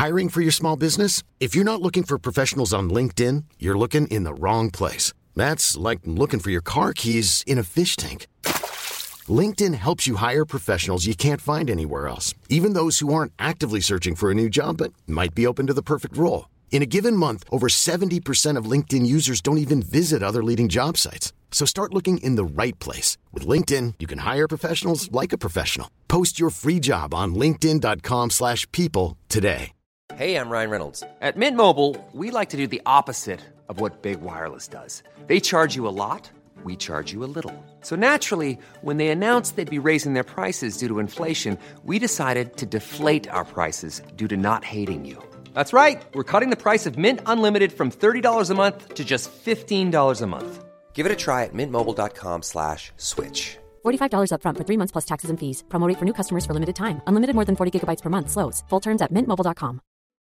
Hiring for your small business? If you're not looking for professionals on LinkedIn, you're looking in the wrong place. That's like looking for your car keys in a fish tank. LinkedIn helps you hire professionals you can't find anywhere else, even those who aren't actively searching for a new job but might be open to the perfect role. In a given month, over 70% of LinkedIn users don't even visit other leading job sites. So start looking in the right place. With LinkedIn, you can hire professionals like a professional. Post your free job on linkedin.com/people today. Hey, I'm Ryan Reynolds. At Mint Mobile, we like to do the opposite of what Big Wireless does. They charge you a lot, we charge you a little. So naturally, when they announced they'd be raising their prices due to inflation, we decided to deflate our prices due to not hating you. That's right. We're cutting the price of Mint Unlimited from $30 a month to just $15 a month. Give it a try at mintmobile.com/switch. $45 up front for 3 months plus taxes and fees. Promo rate for new customers for limited time. Unlimited more than 40 gigabytes per month. Slows full terms at mintmobile.com.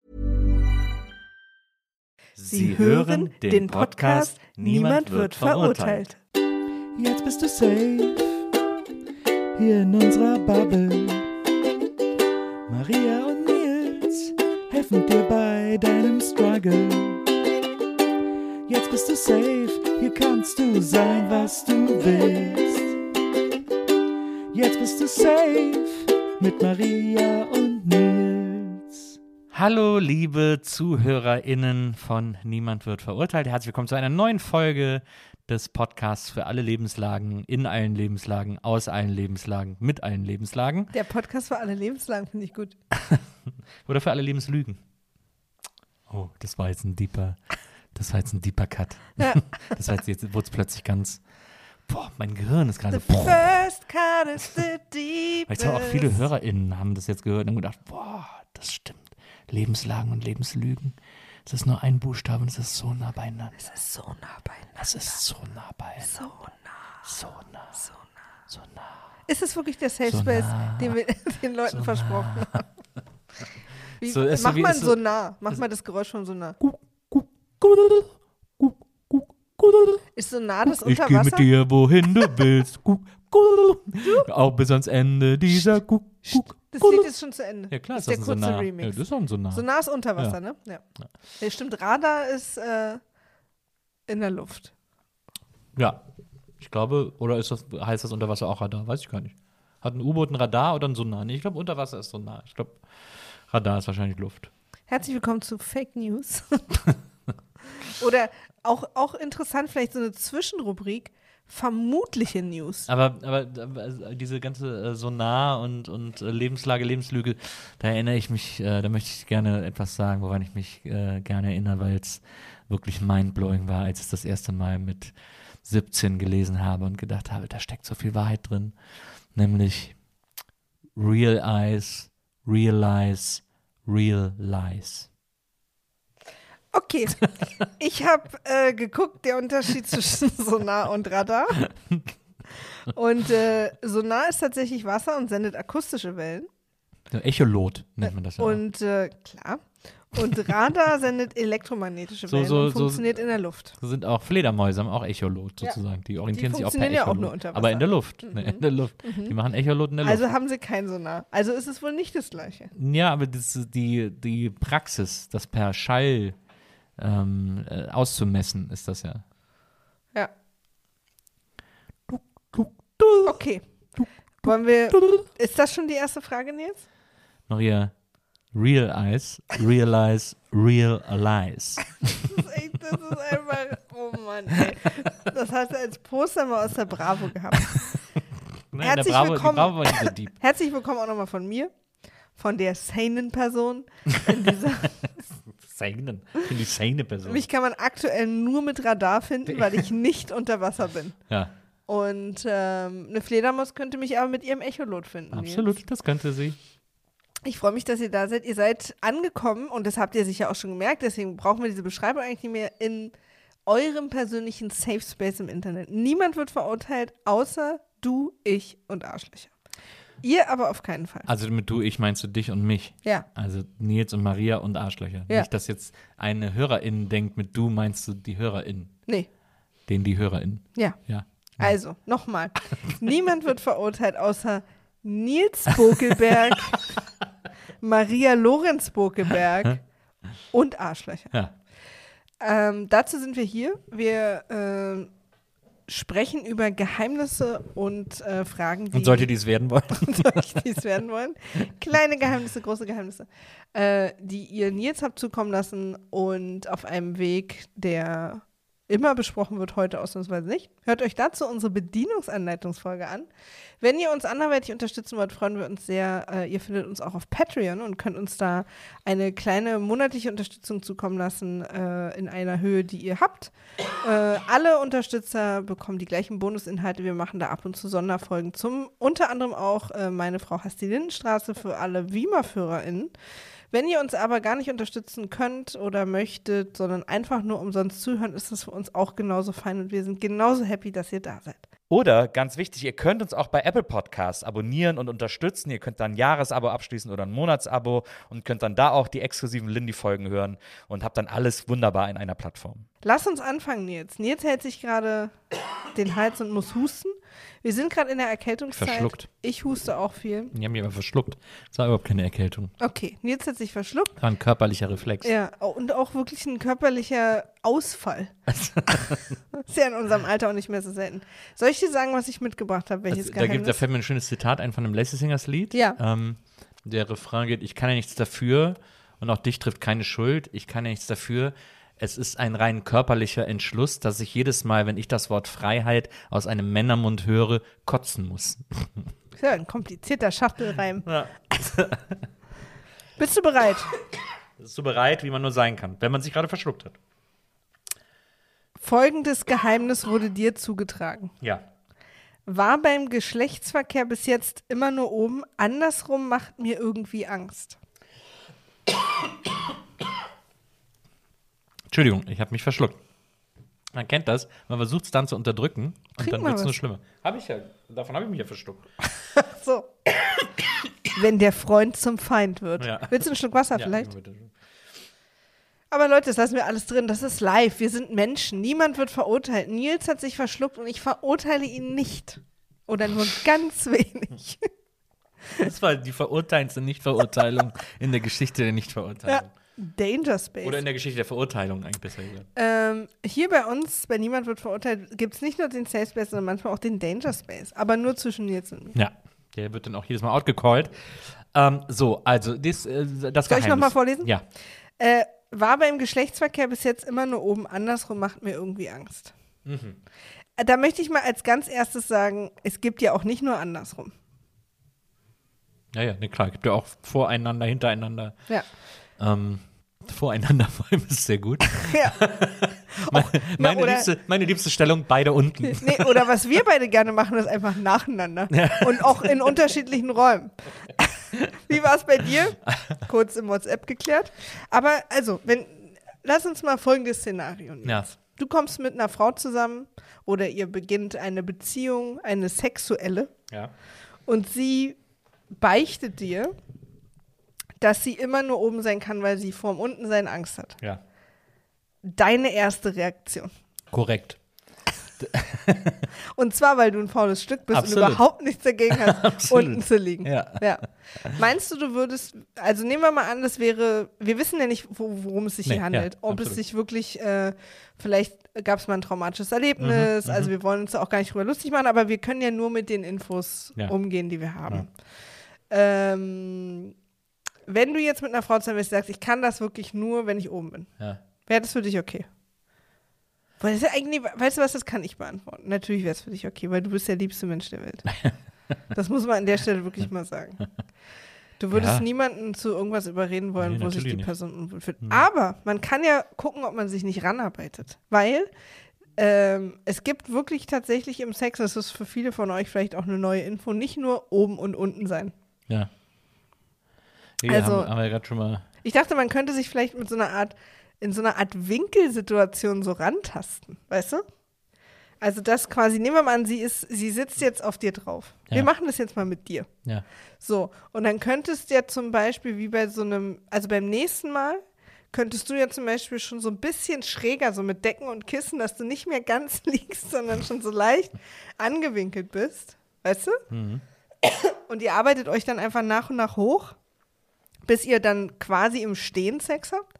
Sie hören den Podcast Niemand wird verurteilt. Jetzt bist du safe, hier in unserer Bubble. Maria und Nils helfen dir bei deinem Struggle. Jetzt bist du safe, hier kannst du sein, was du willst. Jetzt bist du safe mit Maria und Nils. Hallo, liebe ZuhörerInnen von Niemand wird verurteilt. Herzlich willkommen zu einer neuen Folge des Podcasts für alle Lebenslagen, in allen Lebenslagen, aus allen Lebenslagen, mit allen Lebenslagen. Der Podcast für alle Lebenslagen finde ich gut. Oder für alle Lebenslügen. Oh, das war jetzt ein deeper Cut. Ja. Das heißt, jetzt wurde es plötzlich ganz, mein Gehirn ist gerade, First cut is the deepest. Ich glaube, auch viele HörerInnen haben das jetzt gehört und haben gedacht, das stimmt. Lebenslagen und Lebenslügen. Es ist nur ein Buchstabe und es ist so nah beieinander. Es ist so nah beieinander. Es ist so nah beieinander. So nah. So nah. So nah. So nah. Ist es wirklich der Safe Space, den wir den Leuten versprochen haben? Mach mal so nah. Mach mal das Geräusch von so nah. Ist so nah das Unterwasser? Ich gehe mit dir, wohin du willst. Auch bis ans Ende dieser Das Lied ist schon zu Ende. Ja, klar, ist das der ist ein kurze Sonar. Remix. Ja, das ist auch ein Sonar. Sonar ist Unterwasser, Ja. ne? Ja. Ja, stimmt, Radar ist in der Luft. Ja, ich glaube, oder heißt das Unterwasser auch Radar? Weiß ich gar nicht. Hat ein U-Boot ein Radar oder ein Sonar? Nee, ich glaube, Unterwasser ist Sonar. Ich glaube, Radar ist wahrscheinlich Luft. Herzlich willkommen zu Fake News. Oder auch interessant, vielleicht so eine Zwischenrubrik, vermutliche News. Aber diese ganze Sonar und Lebenslage, Lebenslüge, da erinnere ich mich, da möchte ich gerne etwas sagen, woran ich mich gerne erinnere, weil es wirklich mindblowing war, als ich das erste Mal mit 17 gelesen habe und gedacht habe, da steckt so viel Wahrheit drin. Nämlich Real Eyes, Realize, Real Lies. Okay, ich habe geguckt, der Unterschied zwischen Sonar und Radar. Und Sonar ist tatsächlich Wasser und sendet akustische Wellen. Echolot nennt man das ja. Und klar. Und Radar sendet elektromagnetische Wellen und funktioniert in der Luft. So sind auch Fledermäuse, haben auch Echolot sozusagen. Ja. Die orientieren sich auch per Echolot. Ja auch nur unter Wasser. Aber in der Luft. Ne, in der Luft. Die machen Echolot in der Luft. Also haben sie kein Sonar. Also ist es wohl nicht das Gleiche. Ja, aber die Praxis, das per Schall auszumessen, ist das ja. Ja. Okay. Ist das schon die erste Frage, Nils? Maria, Real Eyes, Realize, Real Lies. Das ist einfach, oh Mann, ey. Das hast du als Poster mal aus der Bravo gehabt. Nein, die Bravo war nicht so deep. Herzlich willkommen auch nochmal von mir, von der sanen Person in dieser die sane Person. Mich kann man aktuell nur mit Radar finden, weil ich nicht unter Wasser bin. Ja. Und eine Fledermaus könnte mich aber mit ihrem Echolot finden. Absolut, jetzt. Das könnte sie. Ich freue mich, dass ihr da seid. Ihr seid angekommen und das habt ihr sicher auch schon gemerkt. Deswegen brauchen wir diese Beschreibung eigentlich nicht mehr in eurem persönlichen Safe Space im Internet. Niemand wird verurteilt, außer du, ich und Arschlöcher. Ihr aber auf keinen Fall. Also mit du, ich meinst du dich und mich? Ja. Also Nils und Maria und Arschlöcher. Ja. Nicht, dass jetzt eine Hörerin denkt, mit du meinst du die Hörerin. Nee. Die Hörerin. Ja. Ja. Also, nochmal. Niemand wird verurteilt, außer Nils Bokelberg, Maria Lorenz Bokeberg und Arschlöcher. Ja. Dazu sind wir hier. Wir sprechen über Geheimnisse und Fragen, die... Und solche, die es werden wollen. die es werden wollen. Kleine Geheimnisse, große Geheimnisse, die ihr Nils habt zukommen lassen und auf einem Weg, der immer besprochen wird, heute ausnahmsweise nicht. Hört euch dazu unsere Bedienungsanleitungsfolge an. Wenn ihr uns anderweitig unterstützen wollt, freuen wir uns sehr. Ihr findet uns auch auf Patreon und könnt uns da eine kleine monatliche Unterstützung zukommen lassen in einer Höhe, die ihr habt. Alle Unterstützer bekommen die gleichen Bonusinhalte. Wir machen da ab und zu Sonderfolgen zum unter anderem auch Meine Frau hasst die Lindenstraße für alle WIMA-FörerInnen. Wenn ihr uns aber gar nicht unterstützen könnt oder möchtet, sondern einfach nur umsonst zuhören, ist das für uns auch genauso fein und wir sind genauso happy, dass ihr da seid. Oder, ganz wichtig, ihr könnt uns auch bei Apple Podcasts abonnieren und unterstützen. Ihr könnt dann ein Jahresabo abschließen oder ein Monatsabo und könnt dann da auch die exklusiven Lindy-Folgen hören und habt dann alles wunderbar in einer Plattform. Lass uns anfangen, Nils. Nils hält sich gerade den Hals und muss husten. Wir sind gerade in der Erkältungszeit. Verschluckt. Ich huste auch viel. Die haben mich aber verschluckt. Das war überhaupt keine Erkältung. Okay, Nils hat sich verschluckt. Das war ein körperlicher Reflex. Ja, und auch wirklich ein körperlicher Ausfall. Ist ja in unserem Alter auch nicht mehr so selten. Soll ich dir sagen, was ich mitgebracht habe? Welches Geheimnis? Da fällt mir ein schönes Zitat ein von einem Lazy Singers Lied. Ja. Der Refrain geht: Ich kann ja nichts dafür und auch dich trifft keine Schuld. Ich kann ja nichts dafür. Es ist ein rein körperlicher Entschluss, dass ich jedes Mal, wenn ich das Wort Freiheit aus einem Männermund höre, kotzen muss. Ja, ein komplizierter Schachtelreim. Ja. Bist du bereit? So bereit, wie man nur sein kann, wenn man sich gerade verschluckt hat. Folgendes Geheimnis wurde dir zugetragen. Ja. War beim Geschlechtsverkehr bis jetzt immer nur oben, andersrum macht mir irgendwie Angst. Entschuldigung, ich habe mich verschluckt. Man kennt das, man versucht es dann zu unterdrücken und Trink dann mal wird es nur was. schlimmer. Davon habe ich mich ja verschluckt. So. Wenn der Freund zum Feind wird. Ja. Willst du einen Schluck Wasser Ja, vielleicht? bitte. Aber Leute, das lassen wir alles drin. Das ist live. Wir sind Menschen. Niemand wird verurteilt. Nils hat sich verschluckt und ich verurteile ihn nicht. Oder nur ganz wenig. Das war die verurteilendste Nichtverurteilung in der Geschichte der Nichtverurteilung. Ja. Danger Space. Oder in der Geschichte der Verurteilung, eigentlich besser gesagt. Hier bei uns, bei Niemand wird verurteilt, gibt es nicht nur den Safe Space, sondern manchmal auch den Danger Space. Aber nur zwischen Nils und mir. Ja, der wird dann auch jedes Mal outgecallt. So, also das Geheimnis. Soll ich nochmal vorlesen? Ja. War beim Geschlechtsverkehr bis jetzt immer nur oben, andersrum macht mir irgendwie Angst. Da möchte ich mal als ganz erstes sagen, es gibt ja auch nicht nur andersrum. Ja, ne, klar, gibt ja auch voreinander, hintereinander. Ja. Voreinander vor allem ist sehr gut. Ja. Meine liebste Stellung, beide unten. Nee, oder was wir beide gerne machen, ist einfach nacheinander. Und auch in unterschiedlichen Räumen. Wie war es bei dir? Kurz im WhatsApp geklärt. Aber also, lass uns mal folgendes Szenario nehmen. Ja. Du kommst mit einer Frau zusammen oder ihr beginnt eine Beziehung, eine sexuelle. Ja. Und sie beichtet dir, dass sie immer nur oben sein kann, weil sie vorm Untensein Angst hat. Ja. Deine erste Reaktion. Korrekt. Und zwar, weil du ein faules Stück bist Absolut. und überhaupt nichts dagegen hast, Absolut. unten zu liegen. Ja. Meinst du würdest, also nehmen wir mal an, das wäre, wir wissen ja nicht, worum es sich hier handelt. Ob absolut. es sich wirklich, vielleicht gab es mal ein traumatisches Erlebnis, also wir wollen uns da auch gar nicht drüber lustig machen, aber wir können ja nur mit den Infos umgehen, die wir haben. Ja. Wenn du jetzt mit einer Frau zusammen bist, sagst, ich kann das wirklich nur, wenn ich oben bin, wäre das für dich okay? Weil das ist ja eigentlich, weißt du was, das kann ich beantworten. Natürlich wäre es für dich okay, weil du bist der liebste Mensch der Welt. Das muss man an der Stelle wirklich mal sagen. Du würdest niemanden zu irgendwas überreden wollen, wo sich die Person unwohl fühlt. Aber man kann ja gucken, ob man sich nicht ranarbeitet. Weil es gibt wirklich tatsächlich im Sex, das ist für viele von euch vielleicht auch eine neue Info, nicht nur oben und unten sein. Ja. Hier Also, haben wir gerade schon mal. Ich dachte, man könnte sich vielleicht mit in so einer Art Winkelsituation so rantasten, weißt du? Also das quasi, nehmen wir mal an, sie sitzt jetzt auf dir drauf. Ja. Wir machen das jetzt mal mit dir. Ja. So, und dann könntest du ja zum Beispiel wie bei so einem, also beim nächsten Mal könntest du ja zum Beispiel schon so ein bisschen schräger, so mit Decken und Kissen, dass du nicht mehr ganz liegst, sondern schon so leicht angewinkelt bist, weißt du? Und ihr arbeitet euch dann einfach nach und nach hoch. Bis ihr dann quasi im Stehen Sex habt?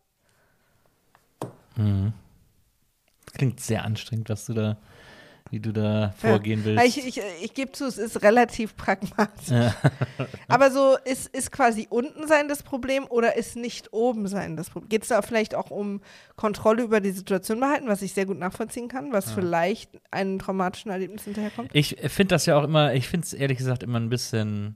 Das klingt sehr anstrengend, wie du da vorgehen willst. Ich gebe zu, es ist relativ pragmatisch. Ja. Aber so, ist quasi unten sein das Problem oder ist nicht oben sein das Problem? Geht es da vielleicht auch um Kontrolle über die Situation behalten, was ich sehr gut nachvollziehen kann, was vielleicht einem traumatischen Erlebnis hinterherkommt? Ich finde das ja auch immer, ich finde es ehrlich gesagt immer ein bisschen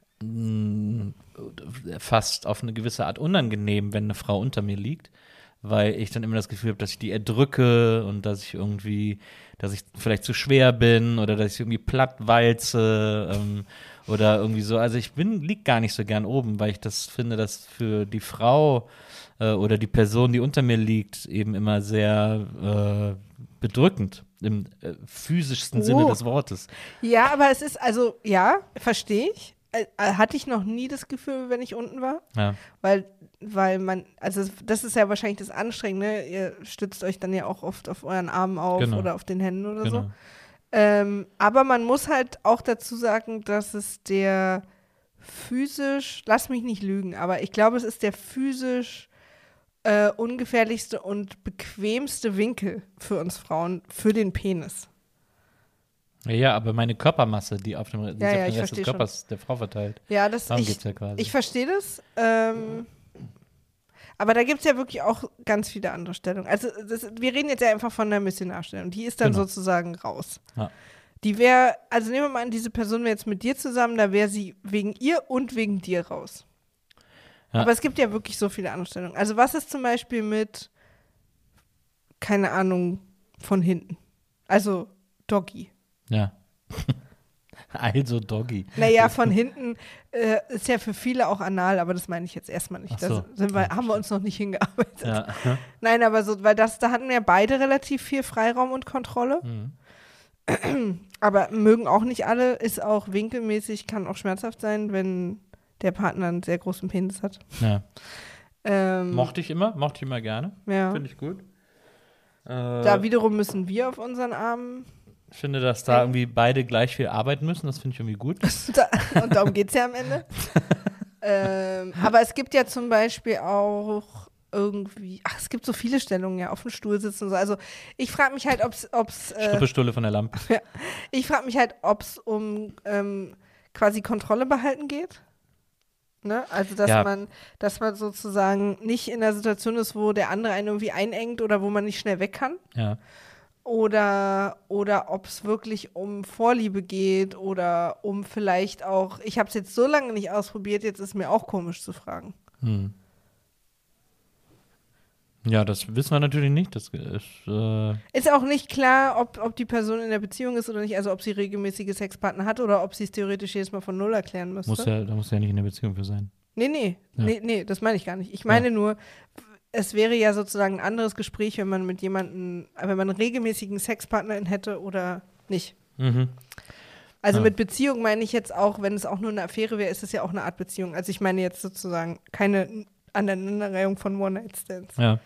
fast auf eine gewisse Art unangenehm, wenn eine Frau unter mir liegt, weil ich dann immer das Gefühl habe, dass ich die erdrücke und dass ich vielleicht zu schwer bin oder dass ich irgendwie platt walze oder irgendwie so. Also lieg gar nicht so gern oben, weil ich das finde, dass für die Frau oder die Person, die unter mir liegt, eben immer sehr bedrückend im physischsten Sinne des Wortes. Ja, aber es ist, also, ja, verstehe ich. Hatte ich noch nie das Gefühl, wenn ich unten war. Ja. Weil man, also das ist ja wahrscheinlich das Anstrengende, ne? Ihr stützt euch dann ja auch oft auf euren Armen auf oder auf den Händen oder so. Aber man muss halt auch dazu sagen, dass es der physisch, lass mich nicht lügen, aber ich glaube, es ist der physisch ungefährlichste und bequemste Winkel für uns Frauen, für den Penis. Ja, aber meine Körpermasse, die auf dem Rest des Körpers der Frau verteilt. Ja, darum geht's ja quasi. Ich verstehe das. Aber da gibt es ja wirklich auch ganz viele andere Stellungen. Also wir reden jetzt ja einfach von der Missionarstellung. Die ist dann sozusagen raus. Ja. Die wäre, also nehmen wir mal an, diese Person wäre jetzt mit dir zusammen, da wäre sie wegen ihr und wegen dir raus. Ja. Aber es gibt ja wirklich so viele andere Stellungen. Also was ist zum Beispiel mit, keine Ahnung, von hinten? Also Doggy. Ja. Also Doggy. Naja, von hinten ist ja für viele auch anal, aber das meine ich jetzt erstmal nicht. So. Da haben wir uns noch nicht hingearbeitet. Ja. Nein, aber so, weil da hatten wir beide relativ viel Freiraum und Kontrolle. Aber mögen auch nicht alle, ist auch winkelmäßig, kann auch schmerzhaft sein, wenn der Partner einen sehr großen Penis hat. Ja. Mochte ich immer gerne. Ja. Finde ich gut. Da wiederum müssen wir auf unseren Armen. Ich finde, dass da irgendwie beide gleich viel arbeiten müssen. Das finde ich irgendwie gut. Und darum geht es ja am Ende. Aber es gibt ja zum Beispiel auch irgendwie, es gibt so viele Stellungen, ja, auf dem Stuhl sitzen und so. Also ich frage mich halt, ob's Strippestulle von der Lampe. Ja. Ich frage mich halt, ob es um quasi Kontrolle behalten geht. Ne? Also dass man sozusagen nicht in der Situation ist, wo der andere einen irgendwie einengt oder wo man nicht schnell weg kann. Ja. Oder ob es wirklich um Vorliebe geht oder um vielleicht auch, ich habe es jetzt so lange nicht ausprobiert, jetzt ist mir auch komisch zu fragen. Ja, das wissen wir natürlich nicht. Das ist auch nicht klar, ob die Person in der Beziehung ist oder nicht, also ob sie regelmäßige Sexpartner hat oder ob sie es theoretisch jedes Mal von Null erklären müsste. Da muss ja nicht in der Beziehung für sein. Nee, das meine ich gar nicht. Ich meine nur, es wäre ja sozusagen ein anderes Gespräch, wenn man mit jemandem, wenn man einen regelmäßigen Sexpartner hätte oder nicht. Also mit Beziehung meine ich jetzt auch, wenn es auch nur eine Affäre wäre, ist es ja auch eine Art Beziehung. Also ich meine jetzt sozusagen keine Aneinanderreihung von One-Night-Stands. Ja.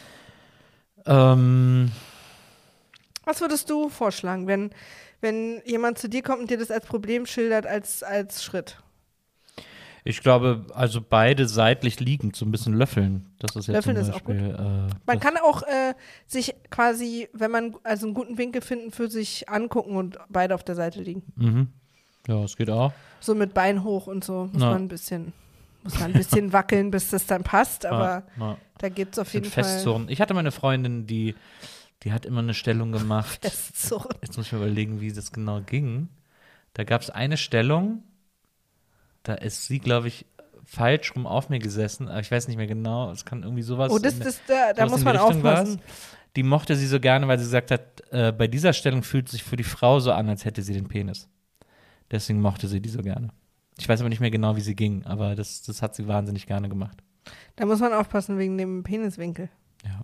Was würdest du vorschlagen, wenn jemand zu dir kommt und dir das als Problem schildert, als Schritt? Ich glaube, also beide seitlich liegend, so ein bisschen löffeln. Das ist ja Löffeln zum Beispiel, ist auch gut. Man kann auch sich quasi, wenn man also einen guten Winkel finden, für sich angucken und beide auf der Seite liegen. Ja, das geht auch. So mit Bein hoch und so muss man ein bisschen wackeln, bis das dann passt, aber da gibt es auf jeden Fall. Festzurren. Ich hatte meine Freundin, die hat immer eine Stellung gemacht. Festzurren. Jetzt muss ich mir überlegen, wie das genau ging. Da gab es eine Stellung, da ist sie, glaube ich, falsch rum auf mir gesessen. Aber ich weiß nicht mehr genau. Es kann irgendwie sowas. Oh, da muss man aufpassen. Die mochte sie so gerne, weil sie gesagt hat, bei dieser Stellung fühlt es sich für die Frau so an, als hätte sie den Penis. Deswegen mochte sie die so gerne. Ich weiß aber nicht mehr genau, wie sie ging, aber das hat sie wahnsinnig gerne gemacht. Da muss man aufpassen wegen dem Peniswinkel. Ja,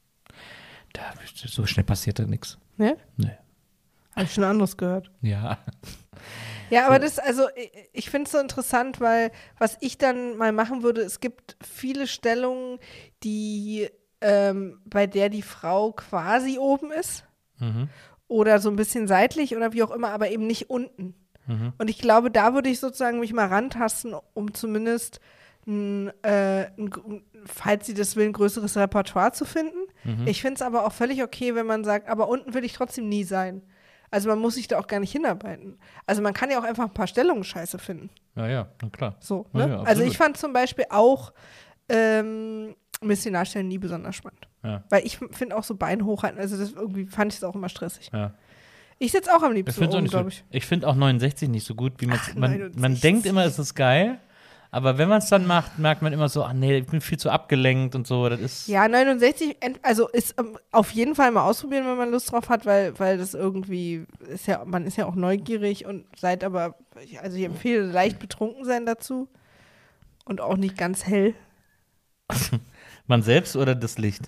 so schnell passiert da nichts. Ne? Nee. Habe ich schon anderes gehört. Ja. Ja, aber ich finde es so interessant, weil was ich dann mal machen würde, es gibt viele Stellungen, die bei der die Frau quasi oben ist oder so ein bisschen seitlich oder wie auch immer, aber eben nicht unten. Und ich glaube, da würde ich sozusagen mich mal rantasten, um zumindest falls sie das will, ein größeres Repertoire zu finden. Ich finde es aber auch völlig okay, wenn man sagt, aber unten will ich trotzdem nie sein. Also man muss sich da auch gar nicht hinarbeiten. Also man kann ja auch einfach ein paar Stellungen scheiße finden. Ja, na klar. So, Ja, ne? ja, Also absolut. ich fand zum Beispiel auch Missionarstellen nie besonders spannend. Ja. Weil ich finde auch so Bein hochhalten, also das irgendwie fand ich es auch immer stressig. Ja. Ich sitze auch am Ich liebsten finde oben, nicht so, glaube ich. ich finde auch 69 nicht so gut, wie man 69. denkt immer, es ist geil, aber wenn man es dann macht, merkt man immer so, ach nee, ich bin viel zu abgelenkt und so, das ist Ja, 69, also ist auf jeden Fall mal ausprobieren, wenn man Lust drauf hat, weil das irgendwie ist ja, man ist ja auch neugierig und seid aber, also ich empfehle leicht betrunken sein dazu und auch nicht ganz hell. man selbst oder das Licht.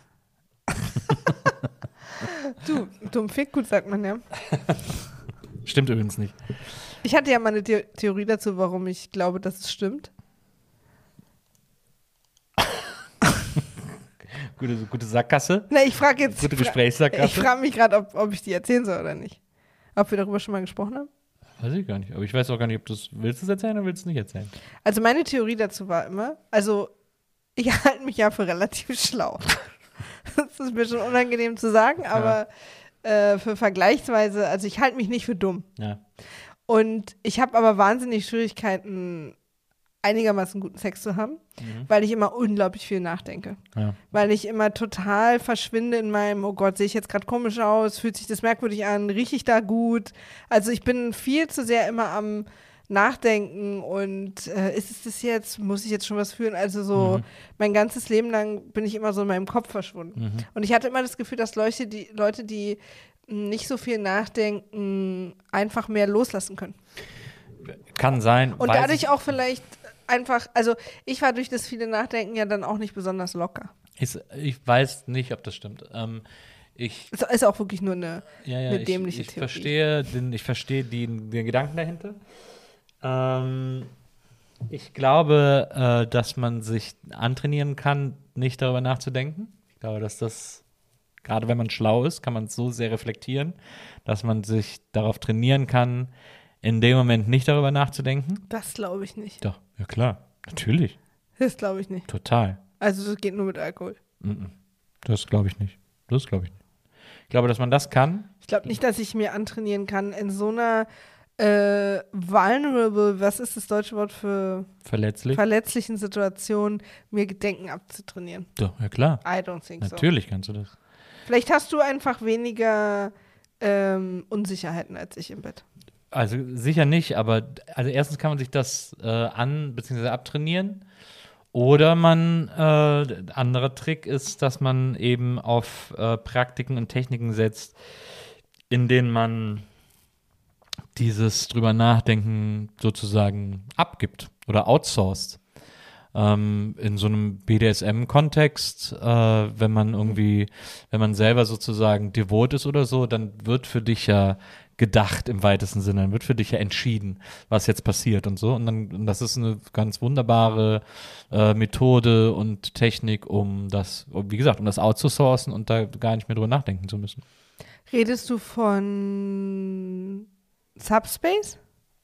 Du, dumm Fick, gut sagt man ja. Stimmt übrigens nicht. Ich hatte ja mal eine Theorie dazu, warum ich glaube, dass es stimmt. Gute Sackgasse. Na, ich frage jetzt. Gute Gesprächssackgasse. Ich frage mich gerade, ob ich die erzählen soll oder nicht. Ob wir darüber schon mal gesprochen haben. Weiß ich gar nicht. Aber ich weiß auch gar nicht, ob du es willst du es erzählen oder willst du es nicht erzählen. Also meine Theorie dazu war immer, also ich halte mich ja für relativ schlau. Das ist mir schon unangenehm zu sagen, aber für vergleichsweise, also ich halte mich nicht für dumm. Ja. Und ich habe aber wahnsinnig Schwierigkeiten, einigermaßen guten Sex zu haben, weil ich immer unglaublich viel nachdenke. Ja. Weil ich immer total verschwinde in meinem, oh Gott, sehe ich jetzt gerade komisch aus, fühlt sich das merkwürdig an, rieche ich da gut? Also ich bin viel zu sehr immer am Nachdenken und ist es das jetzt, muss ich jetzt schon was fühlen? Also so mein ganzes Leben lang bin ich immer so in meinem Kopf verschwunden. Und ich hatte immer das Gefühl, dass Leute, die nicht so viel nachdenken, einfach mehr loslassen können. Kann sein. Und weiß dadurch ich- auch vielleicht einfach, also ich war durch das viele Nachdenken ja dann auch nicht besonders locker. Ich weiß nicht, ob das stimmt. Es ist auch wirklich nur eine dämliche ich Theorie. Ich verstehe den Gedanken dahinter. Ich glaube, dass man sich antrainieren kann, nicht darüber nachzudenken. Ich glaube, dass das, gerade wenn man schlau ist, kann man es so sehr reflektieren, dass man sich darauf trainieren kann, in dem Moment nicht darüber nachzudenken. Das glaube ich nicht. Doch, ja klar, natürlich, Das glaube ich nicht. total. Also das geht nur mit Alkohol. Das glaube ich nicht. Ich glaube, dass man das kann. Ich glaube nicht, dass ich mir antrainieren kann, in so einer vulnerable, was ist das deutsche Wort für Verletzlich. verletzlichen Situation, mir Gedenken abzutrainieren. Doch, ja klar. I don't think so. Natürlich kannst du das. Vielleicht hast du einfach weniger Unsicherheiten als ich im Bett. Also sicher nicht, aber also erstens kann man sich das bzw. abtrainieren. Oder anderer Trick ist, dass man eben auf Praktiken und Techniken setzt, in denen man dieses drüber nachdenken sozusagen abgibt oder outsourced. In so einem BDSM-Kontext, wenn man selber sozusagen devot ist oder so, dann wird für dich ja gedacht im weitesten Sinne, dann wird für dich ja entschieden, was jetzt passiert und so. Und das ist eine ganz wunderbare Methode und Technik, um das outzusourcen und da gar nicht mehr drüber nachdenken zu müssen. Redest du von Subspace?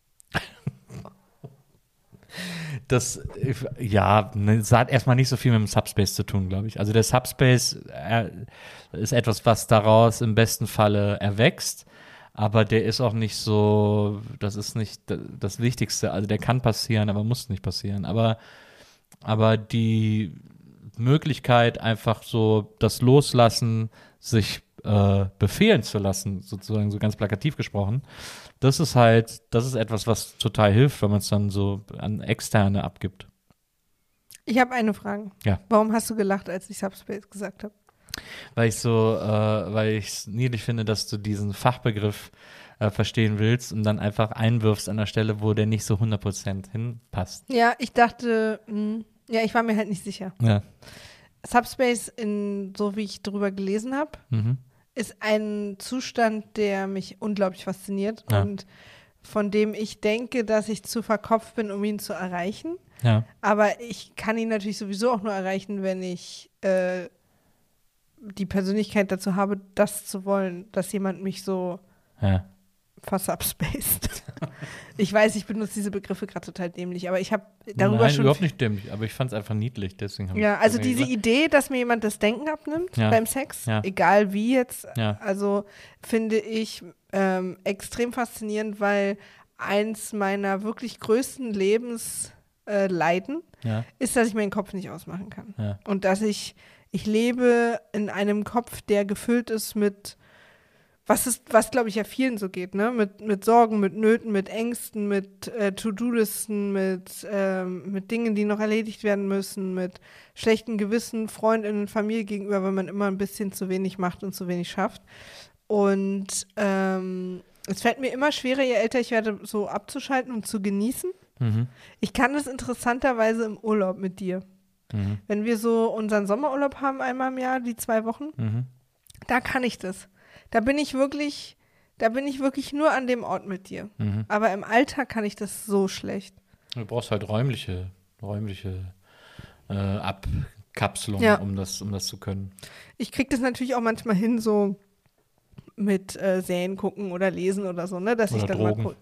Das hat erstmal nicht so viel mit dem Subspace zu tun, glaube ich. Also der Subspace ist etwas, was daraus im besten Falle erwächst, aber der ist auch nicht so, das ist nicht das Wichtigste. Also der kann passieren, aber muss nicht passieren. Aber die Möglichkeit, einfach so das Loslassen, sich befehlen zu lassen, sozusagen so ganz plakativ gesprochen, das ist etwas, was total hilft, wenn man es dann so an Externe abgibt. Ich habe eine Frage. Ja. Warum hast du gelacht, als ich Subspace gesagt habe? Weil ich es niedlich finde, dass du diesen Fachbegriff verstehen willst und dann einfach einwirfst an der Stelle, wo der nicht so 100% hinpasst. Ja, ich dachte, ich war mir halt nicht sicher. Ja. Subspace, so wie ich darüber gelesen habe, ist ein Zustand, der mich unglaublich fasziniert und von dem ich denke, dass ich zu verkopft bin, um ihn zu erreichen. Ja. Aber ich kann ihn natürlich sowieso auch nur erreichen, wenn ich die Persönlichkeit dazu habe, das zu wollen, dass jemand mich so versubspaced. Ich weiß, ich benutze diese Begriffe gerade total dämlich, aber ich habe darüber Nein, schon. überhaupt nicht dämlich, aber ich fand es einfach niedlich, deswegen habe Ja, ich also deswegen diese gesagt. Idee, dass mir jemand das Denken abnimmt Ja. beim Sex, Ja. egal wie jetzt, Ja. also finde ich extrem faszinierend, weil eins meiner wirklich größten Lebensleiden Ja, ist, dass ich meinen Kopf nicht ausmachen kann. ja, Und dass ich lebe in einem Kopf, der gefüllt ist mit, was glaube ich ja vielen so geht, ne? Mit Sorgen, mit Nöten, mit Ängsten, mit To-Do-Listen, mit Dingen, die noch erledigt werden müssen, mit schlechten Gewissen, Freundinnen, Familie gegenüber, weil man immer ein bisschen zu wenig macht und zu wenig schafft. Und es fällt mir immer schwerer, je älter ich werde, so abzuschalten und zu genießen. mhm. Ich kann das interessanterweise im Urlaub mit dir. Mhm. Wenn wir so unseren Sommerurlaub haben, einmal im Jahr, die 2 Wochen, Mhm. da kann ich das. Da bin ich wirklich nur an dem Ort mit dir. Mhm. Aber im Alltag kann ich das so schlecht. Du brauchst halt räumliche Abkapselung, Ja. um das zu können. Ich kriege das natürlich auch manchmal hin, so mit Serien gucken oder lesen oder so, ne? Dass Oder ich dann Drogen. mal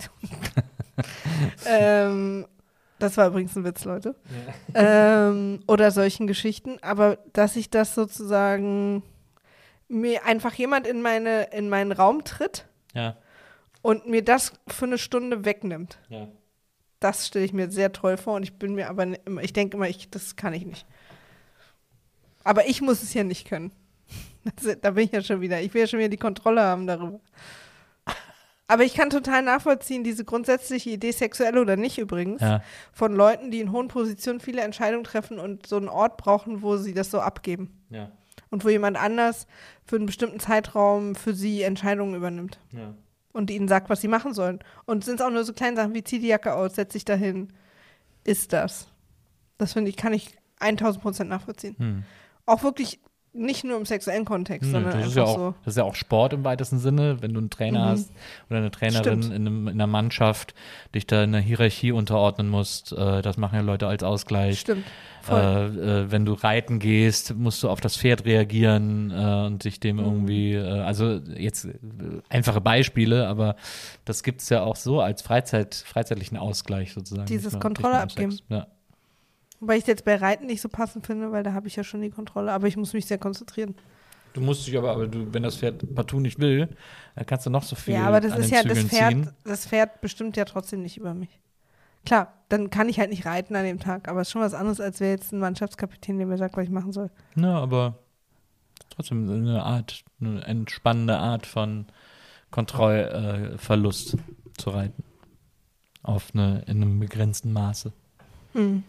das war übrigens ein Witz, Leute. Oder solchen Geschichten. Aber dass ich das sozusagen mir einfach jemand in meinen Raum tritt Ja, und mir das für eine Stunde wegnimmt. ja. Das stelle ich mir sehr toll vor und ich bin mir aber immer, ich denke immer, das kann ich nicht. Aber ich muss es ja nicht können. Da bin ich ja schon wieder. Ich will ja schon wieder die Kontrolle haben darüber. Aber ich kann total nachvollziehen, diese grundsätzliche Idee, sexuell oder nicht übrigens, Ja. von Leuten, die in hohen Positionen viele Entscheidungen treffen und so einen Ort brauchen, wo sie das so abgeben. Ja. Und wo jemand anders für einen bestimmten Zeitraum für sie Entscheidungen übernimmt. Ja. Und ihnen sagt, was sie machen sollen. Und sind es auch nur so kleine Sachen wie, zieh die Jacke aus, setz dich dahin. Ist das. Das finde ich, kann ich 1000% nachvollziehen. Hm. Auch wirklich nicht nur im sexuellen Kontext, sondern Das einfach ist ja auch, so. das ist ja auch Sport im weitesten Sinne, wenn du einen Trainer hast oder eine Trainerin Stimmt. in einer Mannschaft, dich da in einer Hierarchie unterordnen musst. Das machen ja Leute als Ausgleich. Stimmt. Voll. Wenn du reiten gehst, musst du auf das Pferd reagieren und dich dem irgendwie, also jetzt einfache Beispiele, aber das gibt es ja auch so als freizeitlichen Ausgleich sozusagen. Dieses nicht nur Kontrolle beim Sex. abgeben. Ja. Wobei ich es jetzt bei Reiten nicht so passend finde, weil da habe ich ja schon die Kontrolle, aber ich muss mich sehr konzentrieren. Du musst dich aber wenn das Pferd partout nicht will, dann kannst du noch so viel Ja, aber das an ist den ja, das Zügeln ziehen. Pferd bestimmt ja trotzdem nicht über mich. Klar, dann kann ich halt nicht reiten an dem Tag, aber es ist schon was anderes, als wäre jetzt ein Mannschaftskapitän, der mir sagt, was ich machen soll. Ja, aber trotzdem eine entspannende Art von Kontrollverlust zu reiten. In einem begrenzten Maße. Hm.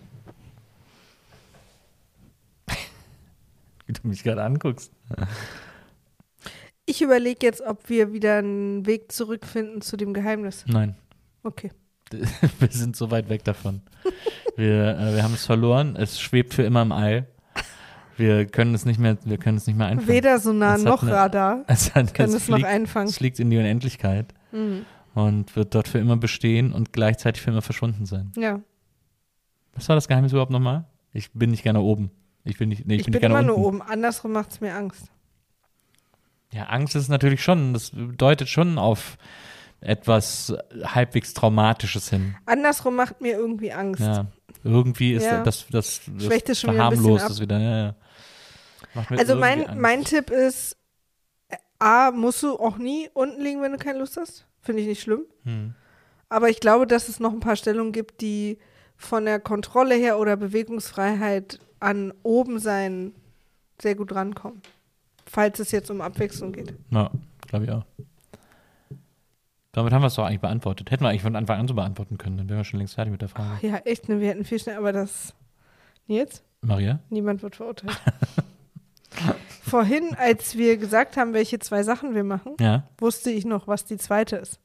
Wie du mich gerade anguckst. Ich überlege jetzt, ob wir wieder einen Weg zurückfinden zu dem Geheimnis. Nein, Okay. wir sind so weit weg davon. Wir haben es verloren. Es schwebt für immer im All. Wir können es nicht mehr einfangen. Weder Sonar Es hat noch eine- Radar können es noch einfangen. Es fliegt in die Unendlichkeit Mhm. und wird dort für immer bestehen und gleichzeitig für immer verschwunden sein. Ja. Was war das Geheimnis überhaupt nochmal? Ich bin nicht gerne oben. Ich bin nicht Ich bin gerne immer unten. nur oben. Andersrum macht es mir Angst. Ja, Angst ist natürlich schon, das deutet schon auf etwas halbwegs Traumatisches hin. Andersrum macht mir irgendwie Angst. Ja, irgendwie ist Ja. das Schwächt es schon wieder ein bisschen verharmlost ab. es wieder. Ja. Macht mir Also irgendwie Angst. mein Tipp ist, A, musst du auch nie unten liegen, wenn du keine Lust hast. Finde ich nicht schlimm. Hm. Aber ich glaube, dass es noch ein paar Stellungen gibt, die von der Kontrolle her oder Bewegungsfreiheit an oben sein sehr gut rankommen. Falls es jetzt um Abwechslung geht. Ja, glaube ich auch. Damit haben wir es doch eigentlich beantwortet. Hätten wir eigentlich von Anfang an so beantworten können, dann wären wir schon längst fertig mit der Frage. Ja, echt, ne, wir hätten viel schneller, aber das Nils, Maria? niemand wird verurteilt. Vorhin, als wir gesagt haben, welche 2 Sachen wir machen, Ja. wusste ich noch, was die zweite ist.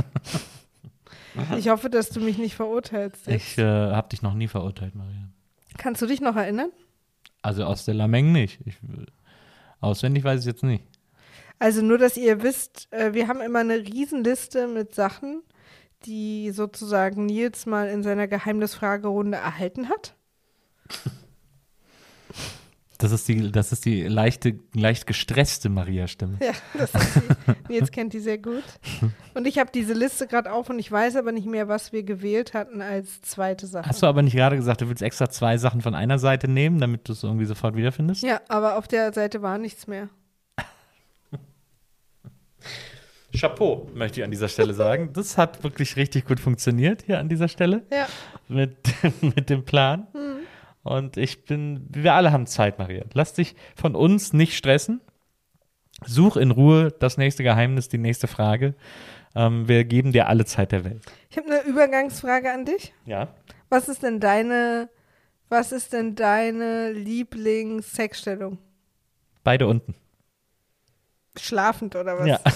Ich hoffe, dass du mich nicht verurteilst. Ich habe dich noch nie verurteilt, Maria. Kannst du dich noch erinnern? Also aus der Lameng nicht. Auswendig weiß ich jetzt nicht. Also nur, dass ihr wisst, wir haben immer eine Riesenliste mit Sachen, die sozusagen Nils mal in seiner Geheimnisfragerunde erhalten hat. Das ist die leicht gestresste Maria-Stimme. Ja, das ist die. Nils kennt die sehr gut. Und ich habe diese Liste gerade auf und ich weiß aber nicht mehr, was wir gewählt hatten als zweite Sache. Hast du aber nicht gerade gesagt, du willst extra 2 Sachen von einer Seite nehmen, damit du es irgendwie sofort wiederfindest? Ja, aber auf der Seite war nichts mehr. Chapeau, möchte ich an dieser Stelle sagen. Das hat wirklich richtig gut funktioniert hier an dieser Stelle. Ja. Mit dem Plan. Und wir alle haben Zeit, Maria. Lass dich von uns nicht stressen. Such in Ruhe das nächste Geheimnis, die nächste Frage. Wir geben dir alle Zeit der Welt. Ich habe eine Übergangsfrage an dich. Ja. Was ist denn deine Lieblings-Sexstellung? Beide unten. Schlafend oder was? Ja.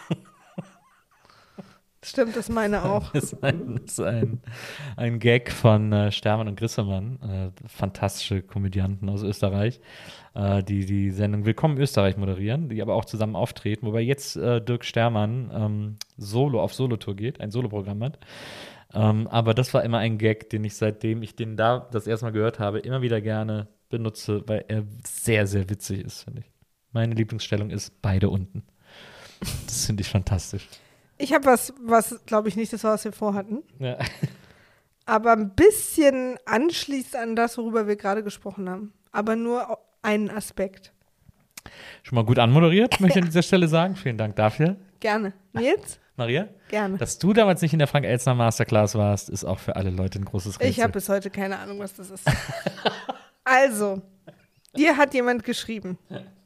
Stimmt, das meine auch. Das ist ein Gag von Stermann und Grissemann, fantastische Komödianten aus Österreich, die Sendung Willkommen Österreich moderieren, die aber auch zusammen auftreten, wobei jetzt Dirk Stermann auf Solotour geht, ein Soloprogramm hat. Aber das war immer ein Gag, den ich, seitdem ich den da das erste Mal gehört habe, immer wieder gerne benutze, weil er sehr, sehr witzig ist, finde ich. Meine Lieblingsstellung ist beide unten. Das finde ich fantastisch. Ich habe was glaube ich nicht das war, was wir vorhatten. Ja. Aber ein bisschen anschließt an das, worüber wir gerade gesprochen haben. Aber nur einen Aspekt. Schon mal gut anmoderiert, möchte ich an dieser Stelle sagen. Vielen Dank dafür. Gerne. Nils? Maria? Gerne. Dass du damals nicht in der Frank-Elstner Masterclass warst, ist auch für alle Leute ein großes Rätsel. Ich habe bis heute keine Ahnung, was das ist. Also, dir hat jemand geschrieben.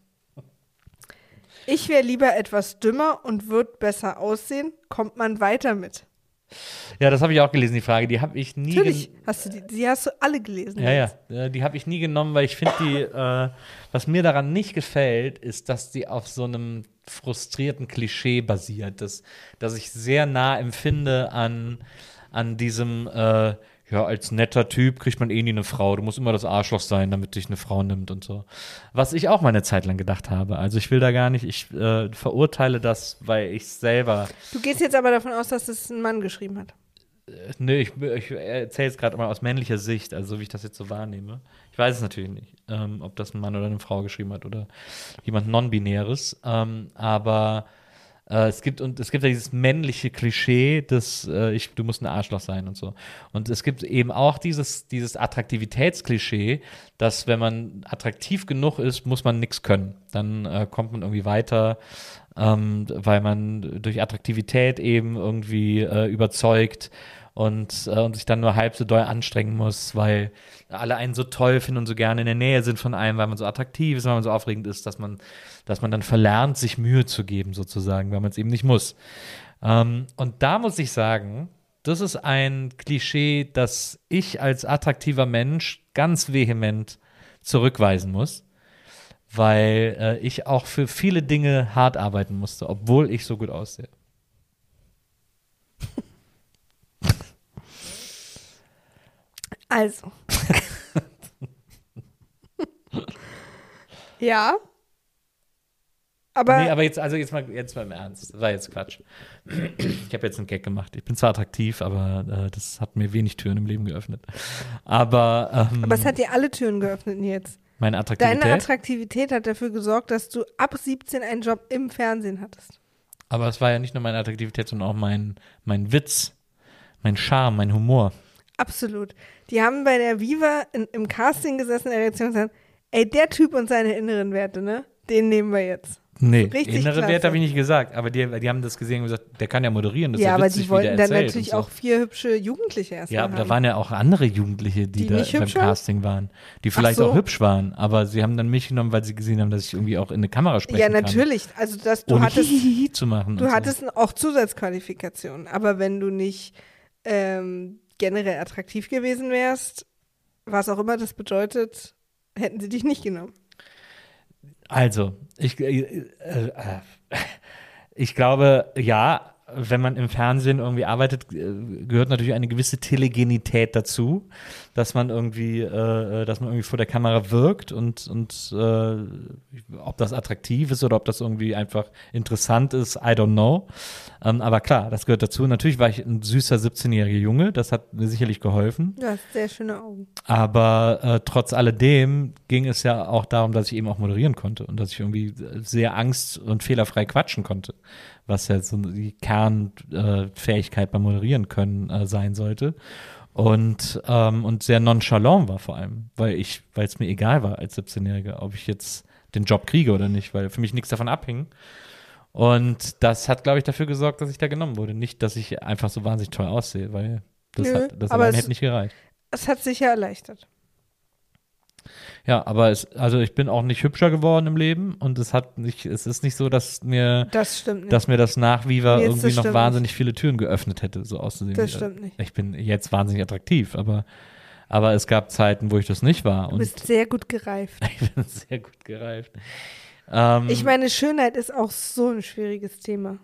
Ich wäre lieber etwas dümmer und würde besser aussehen. Kommt man weiter mit? Ja, das habe ich auch gelesen, die Frage. Die habe ich nie Natürlich, die hast du alle gelesen. Ja, die habe ich nie genommen, weil ich finde, was mir daran nicht gefällt, ist, dass die auf so einem frustrierten Klischee basiert, dass ich sehr nah empfinde an diesem als netter Typ kriegt man nie eine Frau. Du musst immer das Arschloch sein, damit dich eine Frau nimmt und so. Was ich auch mal eine Zeit lang gedacht habe. Also ich will da gar nicht, ich verurteile das, weil ich selber. Du gehst jetzt aber davon aus, dass es ein Mann geschrieben hat. Nö, ich erzähle es gerade mal aus männlicher Sicht, also wie ich das jetzt so wahrnehme. Ich weiß es natürlich nicht, ob das ein Mann oder eine Frau geschrieben hat oder jemand Non-Binäres. Aber es gibt ja dieses männliche Klischee, dass du musst ein Arschloch sein und so. Und es gibt eben auch dieses Attraktivitätsklischee, dass wenn man attraktiv genug ist, muss man nichts können. Dann kommt man irgendwie weiter, weil man durch Attraktivität eben irgendwie überzeugt und sich dann nur halb so doll anstrengen muss, weil alle einen so toll finden und so gerne in der Nähe sind von einem, weil man so attraktiv ist, weil man so aufregend ist, dass man dann verlernt, sich Mühe zu geben sozusagen, weil man es eben nicht muss. Und da muss ich sagen, das ist ein Klischee, das ich als attraktiver Mensch ganz vehement zurückweisen muss, weil ich auch für viele Dinge hart arbeiten musste, obwohl ich so gut aussehe. Also. Ja. Aber jetzt mal im Ernst. Das war jetzt Quatsch. Ich habe jetzt einen Gag gemacht. Ich bin zwar attraktiv, aber das hat mir wenig Türen im Leben geöffnet. Aber es hat dir alle Türen geöffnet, Nils. Meine Attraktivität? Deine Attraktivität hat dafür gesorgt, dass du ab 17 einen Job im Fernsehen hattest. Aber es war ja nicht nur meine Attraktivität, sondern auch mein Witz, mein Charme, mein Humor. Absolut. Die haben bei der Viva im Casting gesessen, in der Redaktion und gesagt, ey, der Typ und seine inneren Werte, ne, den nehmen wir jetzt. Nee, richtig innere klasse. Werte habe ich nicht gesagt, aber die haben das gesehen und gesagt, der kann ja moderieren, das ist ja aber witzig, die wollten wie der dann erzählt natürlich und so. auch 4 hübsche Jugendliche erstmal Ja, aber haben. da waren ja auch andere Jugendliche, die da nicht beim hübsch waren? Casting waren, die vielleicht so. auch hübsch waren, aber sie haben dann mich genommen, weil sie gesehen haben, dass ich irgendwie auch in eine Kamera sprechen kann. Ja, natürlich. Also du Ohne hattest, Hihihi zu machen. du und so. hattest auch Zusatzqualifikationen. Aber wenn du nicht generell attraktiv gewesen wärst, was auch immer das bedeutet, hätten sie dich nicht genommen. Also, ich glaube, ja, wenn man im Fernsehen irgendwie arbeitet, gehört natürlich eine gewisse Telegenität dazu, dass man irgendwie vor der Kamera wirkt und ob das attraktiv ist oder ob das irgendwie einfach interessant ist, I don't know. Aber klar, das gehört dazu. Natürlich war ich ein süßer 17-jähriger Junge, das hat mir sicherlich geholfen. Du hast sehr schöne Augen. Aber trotz alledem ging es ja auch darum, dass ich eben auch moderieren konnte und dass ich irgendwie sehr angst- und fehlerfrei quatschen konnte, was ja so die Kernfähigkeit beim Moderieren können sein sollte. Und sehr nonchalant war vor allem, weil es mir egal war als 17-Jähriger, ob ich jetzt den Job kriege oder nicht, weil für mich nichts davon abhing. Und das hat, glaube ich, dafür gesorgt, dass ich da genommen wurde. Nicht, dass ich einfach so wahnsinnig toll aussehe, weil das allein hätte nicht gereicht. Es hat sicher erleichtert. Ja, aber ich bin auch nicht hübscher geworden im Leben und es ist nicht so, dass mir das nach Viva irgendwie noch wahnsinnig viele Türen geöffnet hätte, so auszusehen. Das stimmt nicht. Ich bin jetzt wahnsinnig attraktiv, aber es gab Zeiten, wo ich das nicht war. Du bist sehr gut gereift. Ich bin sehr gut gereift. Ich meine, Schönheit ist auch so ein schwieriges Thema.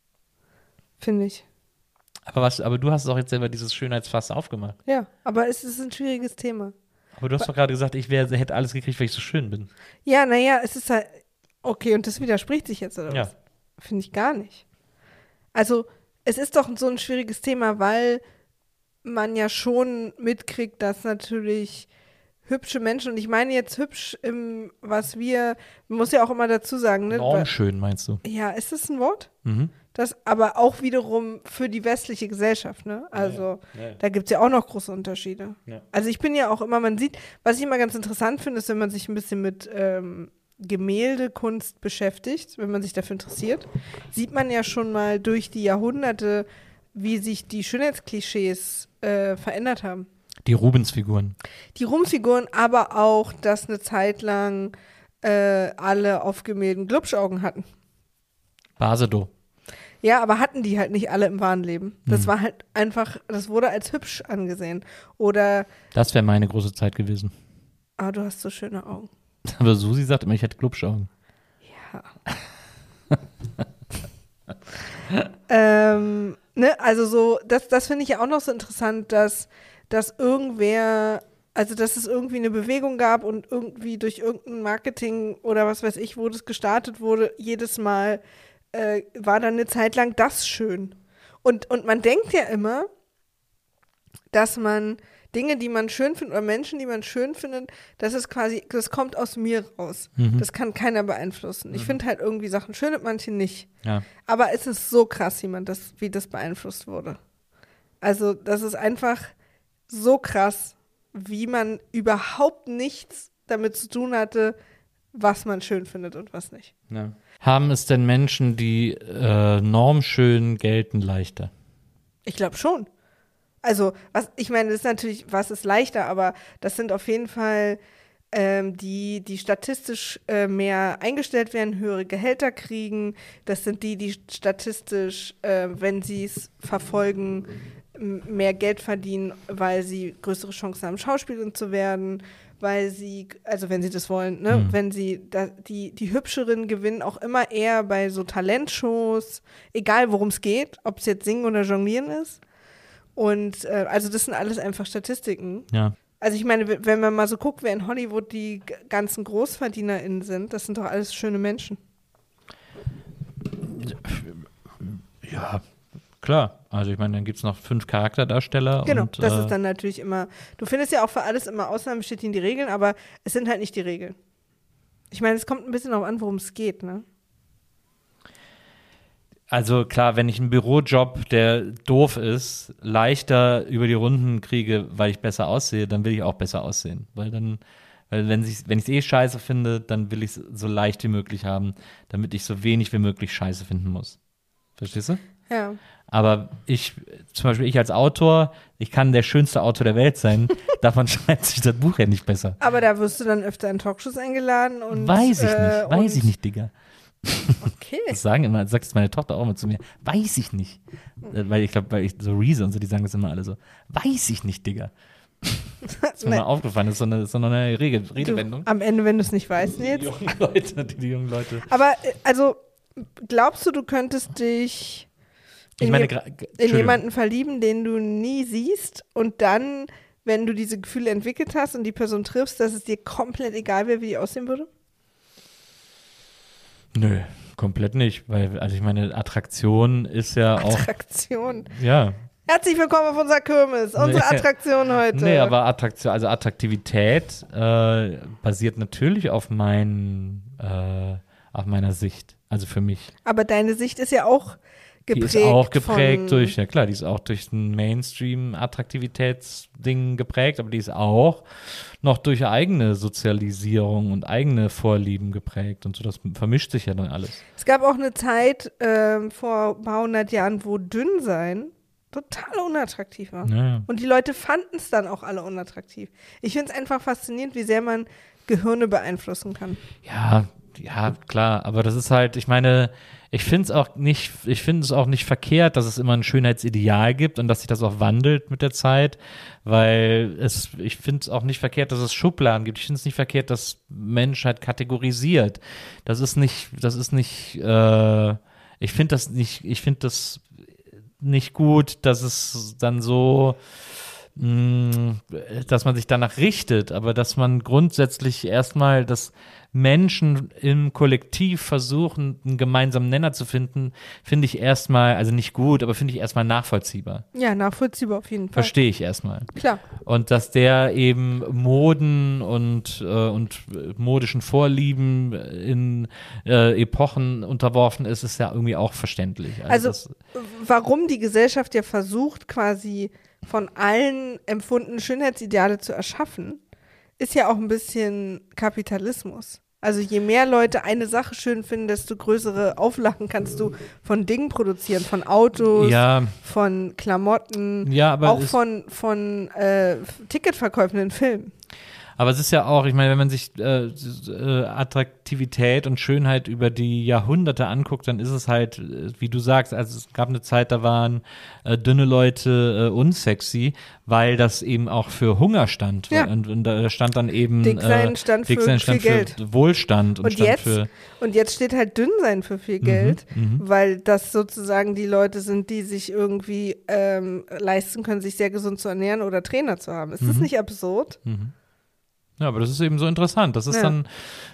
Finde ich. Aber du hast doch jetzt selber dieses Schönheitsfass aufgemacht. Ja, aber es ist ein schwieriges Thema. Aber du hast doch gerade gesagt, ich hätte alles gekriegt, weil ich so schön bin. Ja, naja, es ist halt, okay, und das widerspricht sich jetzt, oder ja. was? Finde ich gar nicht. Also, es ist doch so ein schwieriges Thema, weil man ja schon mitkriegt, dass natürlich hübsche Menschen, und ich meine jetzt hübsch man muss ja auch immer dazu sagen, ne? Normschön, meinst du? Ja, ist das ein Wort? Mhm. Das aber auch wiederum für die westliche Gesellschaft, ne? Also, ja. Da gibt es ja auch noch große Unterschiede. Ja. Also ich bin ja auch immer, man sieht, was ich immer ganz interessant finde, ist, wenn man sich ein bisschen mit Gemäldekunst beschäftigt, wenn man sich dafür interessiert, sieht man ja schon mal durch die Jahrhunderte, wie sich die Schönheitsklischees verändert haben. Die Rubensfiguren. Die Rubensfiguren, aber auch, dass eine Zeit lang alle auf Gemälden Glubschaugen hatten. Basedow. Ja, aber hatten die halt nicht alle im wahren Leben. Das war halt einfach, das wurde als hübsch angesehen. Oder. Das wäre meine große Zeit gewesen. Ah, du hast so schöne Augen. Aber Susi sagt immer, ich hätte Glubschaugen. Ja. Ne, also so, das finde ich ja auch noch so interessant, dass irgendwer, also dass es irgendwie eine Bewegung gab und irgendwie durch irgendein Marketing oder was weiß ich, wo das gestartet wurde, jedes Mal war dann eine Zeit lang das schön. Und man denkt ja immer, dass man Dinge, die man schön findet oder Menschen, die man schön findet, das kommt aus mir raus. Mhm. Das kann keiner beeinflussen. Ich finde halt irgendwie Sachen schön und manche nicht. Ja. Aber es ist so krass, wie das beeinflusst wurde. Also das ist einfach so krass, wie man überhaupt nichts damit zu tun hatte, was man schön findet und was nicht. Ja. Haben es denn Menschen, die normschön gelten, leichter? Ich glaube schon. Also, ich meine, das ist natürlich, was ist leichter, aber das sind auf jeden Fall die statistisch mehr eingestellt werden, höhere Gehälter kriegen. Das sind die statistisch, wenn sie es verfolgen, mehr Geld verdienen, weil sie größere Chancen haben, Schauspielerin zu werden, weil sie, also wenn sie das wollen, ne, wenn sie, die Hübscheren gewinnen auch immer eher bei so Talentshows, egal worum es geht, ob es jetzt Singen oder Jonglieren ist. Und also das sind alles einfach Statistiken. Ja. Also ich meine, wenn man mal so guckt, wer in Hollywood die ganzen GroßverdienerInnen sind, das sind doch alles schöne Menschen. Ja, klar. Also ich meine, dann gibt es noch 5 Charakterdarsteller. Genau, und, das ist dann natürlich immer, du findest ja auch für alles immer Ausnahmen bestätigen die Regeln, aber es sind halt nicht die Regeln. Ich meine, es kommt ein bisschen darauf an, worum es geht, ne? Also klar, wenn ich einen Bürojob, der doof ist, leichter über die Runden kriege, weil ich besser aussehe, dann will ich auch besser aussehen. Weil wenn ich es eh scheiße finde, dann will ich es so leicht wie möglich haben, damit ich so wenig wie möglich scheiße finden muss. Verstehst du? Ja. Aber zum Beispiel ich als Autor, ich kann der schönste Autor der Welt sein, davon schreibt sich das Buch ja nicht besser. Aber da wirst du dann öfter in Talkshows eingeladen und Weiß ich nicht, Digga. Okay. Das sagt jetzt meine Tochter auch immer zu mir. Weiß ich nicht. Weil ich so Reese und so, die sagen das immer alle so. Weiß ich nicht, Digga. Das ist mir mal aufgefallen, das ist so eine Redewendung. Am Ende, wenn du es nicht weißt, jetzt. Die jungen Leute. Aber, also, glaubst du könntest dich Ich meine, in jemanden verlieben, den du nie siehst und dann, wenn du diese Gefühle entwickelt hast und die Person triffst, dass es dir komplett egal wäre, wie die aussehen würde? Nö, komplett nicht, weil, also ich meine, Attraktion ist ja auch. Attraktion. Ja. Herzlich willkommen auf unserer Kirmes, unsere Attraktion heute. Nee, aber Attraktivität basiert natürlich auf meiner Sicht, also für mich. Aber deine Sicht ist ja auch geprägt. Die ist auch geprägt die ist auch durch ein Mainstream-Attraktivitätsding geprägt, aber die ist auch noch durch eigene Sozialisierung und eigene Vorlieben geprägt und so, das vermischt sich ja dann alles. Es gab auch eine Zeit vor ein paar hundert Jahren, wo dünn sein total unattraktiv war. Ja. Und die Leute fanden es dann auch alle unattraktiv. Ich finde es einfach faszinierend, wie sehr man Gehirne beeinflussen kann. Ja, klar, aber das ist halt, ich meine, ich finde es auch nicht verkehrt, dass es immer ein Schönheitsideal gibt und dass sich das auch wandelt mit der Zeit, weil ich finde es auch nicht verkehrt, dass es Schubladen gibt. Ich finde es nicht verkehrt, dass Menschheit kategorisiert. Ich finde das nicht gut, dass es dann so, dass man sich danach richtet, aber dass man grundsätzlich erstmal, dass Menschen im Kollektiv versuchen, einen gemeinsamen Nenner zu finden, finde ich erstmal, also nicht gut, aber finde ich erstmal nachvollziehbar. Ja, nachvollziehbar auf jeden Fall. Verstehe ich erstmal. Klar. Und dass der eben Moden und modischen Vorlieben in Epochen unterworfen ist, ist ja irgendwie auch verständlich. Also warum die Gesellschaft ja versucht, quasi von allen empfundenen Schönheitsideale zu erschaffen, ist ja auch ein bisschen Kapitalismus. Also je mehr Leute eine Sache schön finden, desto größere Auflagen kannst du von Dingen produzieren, von Autos, von Klamotten, auch von Ticketverkäufen in Filmen. Aber es ist ja auch, ich meine, wenn man sich Attraktivität und Schönheit über die Jahrhunderte anguckt, dann ist es halt, wie du sagst, also es gab eine Zeit, da waren dünne Leute unsexy, weil das eben auch für Hunger stand. Ja. Und da stand dann eben Dicksein stand für viel Geld. Wohlstand Und jetzt steht halt Dünnsein für viel Geld, weil das sozusagen die Leute sind, die sich irgendwie leisten können, sich sehr gesund zu ernähren oder Trainer zu haben. Ist das nicht absurd? Ja, aber das ist eben so interessant. Das ist dann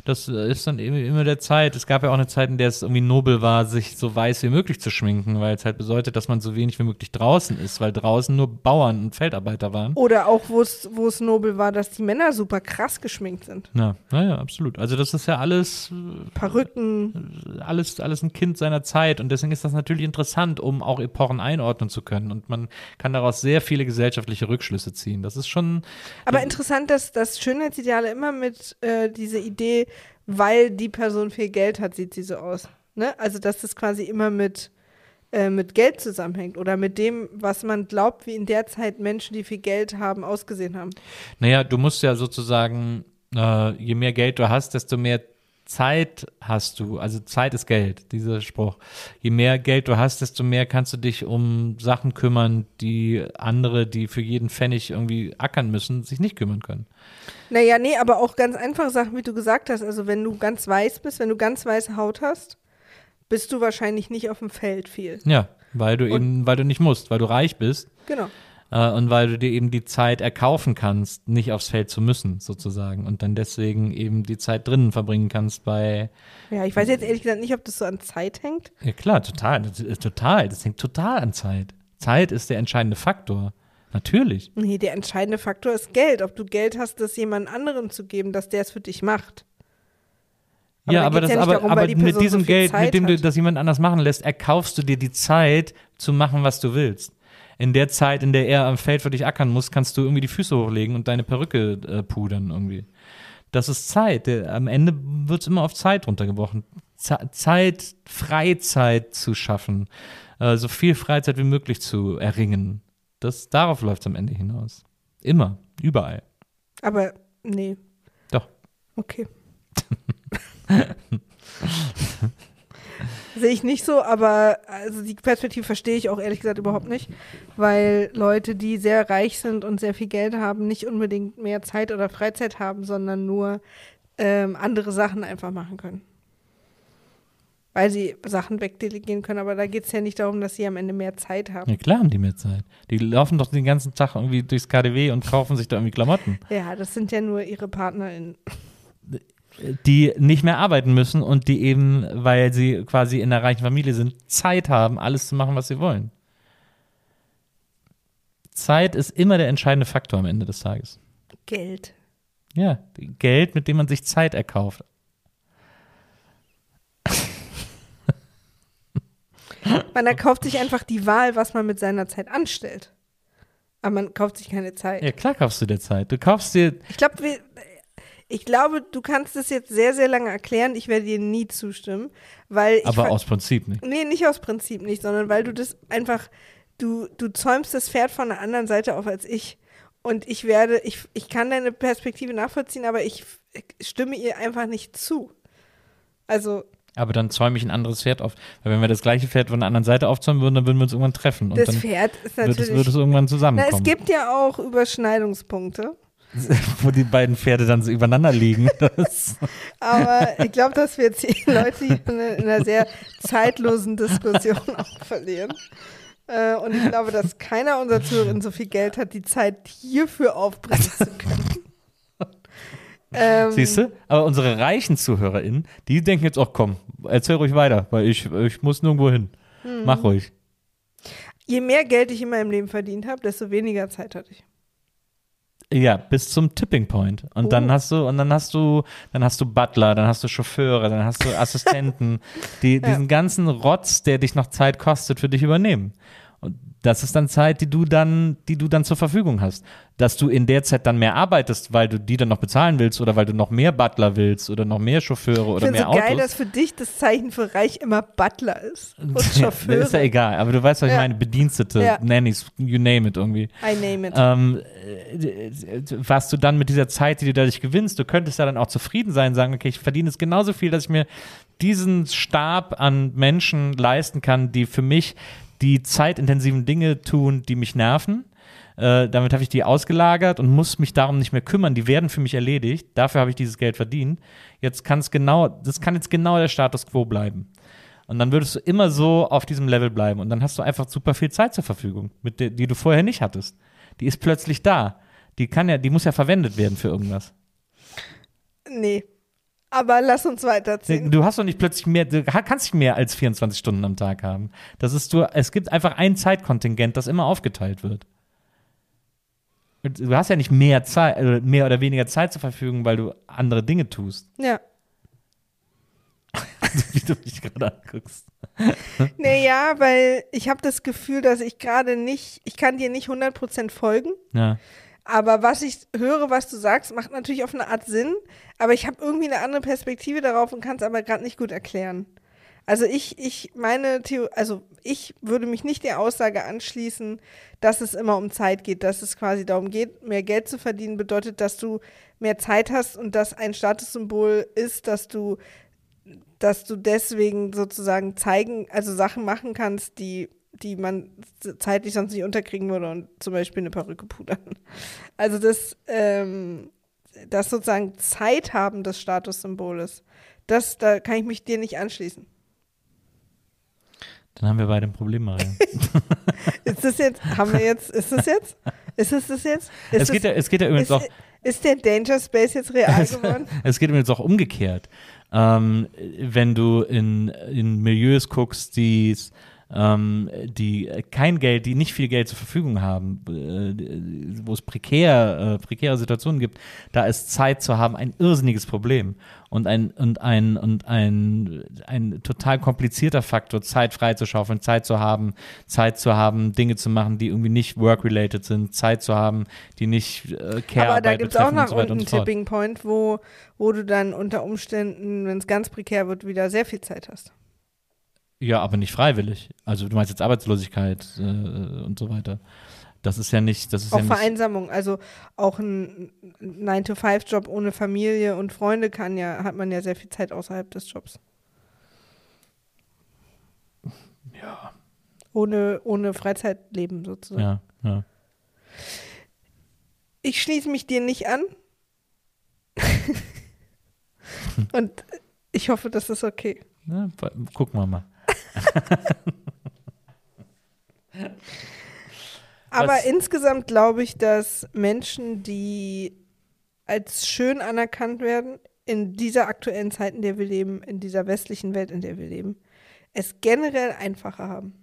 eben immer der Zeit. Es gab ja auch eine Zeit, in der es irgendwie nobel war, sich so weiß wie möglich zu schminken, weil es halt bedeutet, dass man so wenig wie möglich draußen ist, weil draußen nur Bauern und Feldarbeiter waren. Oder auch, wo es nobel war, dass die Männer super krass geschminkt sind. Ja, absolut. Also das ist ja alles Perücken. Alles ein Kind seiner Zeit und deswegen ist das natürlich interessant, um auch Epochen einordnen zu können und man kann daraus sehr viele gesellschaftliche Rückschlüsse ziehen. Das ist schon. Aber interessant, dass Schönheitsideale immer mit diese Idee, weil die Person viel Geld hat, sieht sie so aus. Ne? Also dass das quasi immer mit Geld zusammenhängt oder mit dem, was man glaubt, wie in der Zeit Menschen, die viel Geld haben, ausgesehen haben. Naja, du musst ja sozusagen, je mehr Geld du hast, desto mehr Zeit hast du, also Zeit ist Geld, dieser Spruch. Je mehr Geld du hast, desto mehr kannst du dich um Sachen kümmern, die andere, die für jeden Pfennig irgendwie ackern müssen, sich nicht kümmern können. Naja, nee, aber auch ganz einfache Sachen, wie du gesagt hast. Also wenn du ganz weiß bist, wenn du ganz weiße Haut hast, bist du wahrscheinlich nicht auf dem Feld viel. Ja, weil du nicht musst, weil du reich bist. Genau. Und weil du dir eben die Zeit erkaufen kannst, nicht aufs Feld zu müssen, sozusagen. Und dann deswegen eben die Zeit drinnen verbringen kannst bei. Ja, ich weiß jetzt ehrlich gesagt nicht, ob das so an Zeit hängt. Ja, klar, total. Das hängt total an Zeit. Zeit ist der entscheidende Faktor. Natürlich. Nee, der entscheidende Faktor ist Geld. Ob du Geld hast, das jemand anderem zu geben, dass der es für dich macht. Aber mit diesem Geld, mit dem du das jemand anders machen lässt, erkaufst du dir die Zeit zu machen, was du willst. In der Zeit, in der er am Feld für dich ackern muss, kannst du irgendwie die Füße hochlegen und deine Perücke pudern irgendwie. Das ist Zeit. Am Ende wird es immer auf Zeit runtergebrochen. Zeit, Freizeit zu schaffen, so viel Freizeit wie möglich zu erringen. Darauf läuft es am Ende hinaus. Immer, überall. Aber nee. Doch. Okay. Sehe ich nicht so, aber also die Perspektive verstehe ich auch ehrlich gesagt überhaupt nicht, weil Leute, die sehr reich sind und sehr viel Geld haben, nicht unbedingt mehr Zeit oder Freizeit haben, sondern nur andere Sachen einfach machen können. weil sie Sachen wegdelegieren können. Aber da geht es ja nicht darum, dass sie am Ende mehr Zeit haben. Ja, klar haben die mehr Zeit. Die laufen doch den ganzen Tag irgendwie durchs KaDeWe und kaufen sich da irgendwie Klamotten. Ja, das sind ja nur ihre PartnerInnen. Die nicht mehr arbeiten müssen und die eben, weil sie quasi in einer reichen Familie sind, Zeit haben, alles zu machen, was sie wollen. Zeit ist immer der entscheidende Faktor am Ende des Tages. Geld. Ja, Geld, mit dem man sich Zeit erkauft. Man erkauft sich einfach die Wahl, was man mit seiner Zeit anstellt. Aber man kauft sich keine Zeit. Ja, klar kaufst du dir Zeit. Du kaufst dir. Ich glaube, du kannst das jetzt sehr, sehr lange erklären. Ich werde dir nie zustimmen, weil Aber aus Prinzip nicht. Nee, nicht aus Prinzip nicht, sondern weil du das einfach, du zäumst das Pferd von einer anderen Seite auf als ich. Und ich kann deine Perspektive nachvollziehen, aber ich stimme ihr einfach nicht zu. Also. Aber dann zäume ich ein anderes Pferd auf. Weil wenn wir das gleiche Pferd von der anderen Seite aufzäumen würden, dann würden wir uns irgendwann treffen. Und das dann Pferd ist natürlich. Wird es irgendwann zusammenkommen. Na, es gibt ja auch Überschneidungspunkte. Wo die beiden Pferde dann so übereinander liegen. Aber ich glaube, dass wir jetzt die Leute hier in einer sehr zeitlosen Diskussion auch verlieren. Und ich glaube, dass keiner unserer Zuhörerinnen so viel Geld hat, die Zeit hierfür aufbringen zu können. Siehst du? Aber unsere reichen ZuhörerInnen, die denken jetzt auch, komm, erzähl ruhig weiter, weil ich muss nirgendwo hin. Mach ruhig. Je mehr Geld ich in meinem Leben verdient habe, desto weniger Zeit hatte ich. Ja, bis zum Tipping Point. Und dann hast du Butler, dann hast du Chauffeure, dann hast du Assistenten, die diesen ganzen Rotz, der dich noch Zeit kostet, für dich übernehmen. Und das ist dann Zeit, die du dann zur Verfügung hast. Dass du in der Zeit dann mehr arbeitest, weil du die dann noch bezahlen willst oder weil du noch mehr Butler willst oder noch mehr Chauffeure oder mehr Autos. Ich finde so geil, dass für dich das Zeichen für reich immer Butler ist und Chauffeure. Das ist ja egal, aber du weißt, was ich meine, Bedienstete, Nannies, you name it irgendwie. I name it. Was du dann mit dieser Zeit, die du dadurch gewinnst, du könntest ja dann auch zufrieden sein, sagen, okay, ich verdiene es genauso viel, dass ich mir diesen Stab an Menschen leisten kann, die für mich die zeitintensiven Dinge tun, die mich nerven. Damit habe ich die ausgelagert und muss mich darum nicht mehr kümmern. Die werden für mich erledigt. Dafür habe ich dieses Geld verdient. Das kann jetzt genau der Status quo bleiben. Und dann würdest du immer so auf diesem Level bleiben. Und dann hast du einfach super viel Zeit zur Verfügung, die du vorher nicht hattest. Die ist plötzlich da. Die muss ja verwendet werden für irgendwas. Nee. Aber lass uns weiterziehen. Du hast doch nicht plötzlich mehr, du kannst nicht mehr als 24 Stunden am Tag haben. Es gibt einfach ein Zeitkontingent, das immer aufgeteilt wird. Du hast ja nicht mehr Zeit, mehr oder weniger Zeit zur Verfügung, weil du andere Dinge tust. Ja. Wie du mich gerade anguckst. Naja, weil ich habe das Gefühl, dass ich kann dir nicht 100% folgen. Ja. Aber was ich höre, was du sagst, macht natürlich auf eine Art Sinn, aber ich habe irgendwie eine andere Perspektive darauf und kann es aber gerade nicht gut erklären. Also ich würde mich nicht der Aussage anschließen, dass es immer um Zeit geht, dass es quasi darum geht, mehr Geld zu verdienen, bedeutet, dass du mehr Zeit hast und dass ein Statussymbol ist, dass du deswegen sozusagen Sachen machen kannst, die man zeitlich sonst nicht unterkriegen würde und zum Beispiel eine Perücke pudern. Also dass sozusagen Zeit haben das Statussymbol ist, da kann ich mich dir nicht anschließen. Dann haben wir beide ein Problem, Maria. Ist es jetzt? Es geht ja übrigens auch. Ist der Danger Space jetzt real geworden? Es geht übrigens auch umgekehrt. Wenn du in Milieus guckst, die nicht viel Geld zur Verfügung haben, wo es prekäre Situationen gibt, da ist Zeit zu haben ein irrsinniges Problem und ein total komplizierter Faktor, Zeit freizuschaufeln, Zeit zu haben, Dinge zu machen, die irgendwie nicht work-related sind, Zeit zu haben, die nicht Care-Arbeit betreffen. Aber da gibt es auch nach so unten einen Tipping Point, wo du dann unter Umständen, wenn es ganz prekär wird, wieder sehr viel Zeit hast. Ja, aber nicht freiwillig. Also du meinst jetzt Arbeitslosigkeit und so weiter. Das ist ja nicht. Auch Vereinsamung. Also auch ein 9-to-5-Job ohne Familie und Freunde hat man ja sehr viel Zeit außerhalb des Jobs. Ja. Ohne Freizeitleben sozusagen. Ja. Ich schließe mich dir nicht an. Und ich hoffe, das ist okay. Ne? Gucken wir mal. Aber insgesamt glaube ich, dass Menschen, die als schön anerkannt werden, in dieser aktuellen Zeit, in der wir leben, in dieser westlichen Welt, in der wir leben, es generell einfacher haben.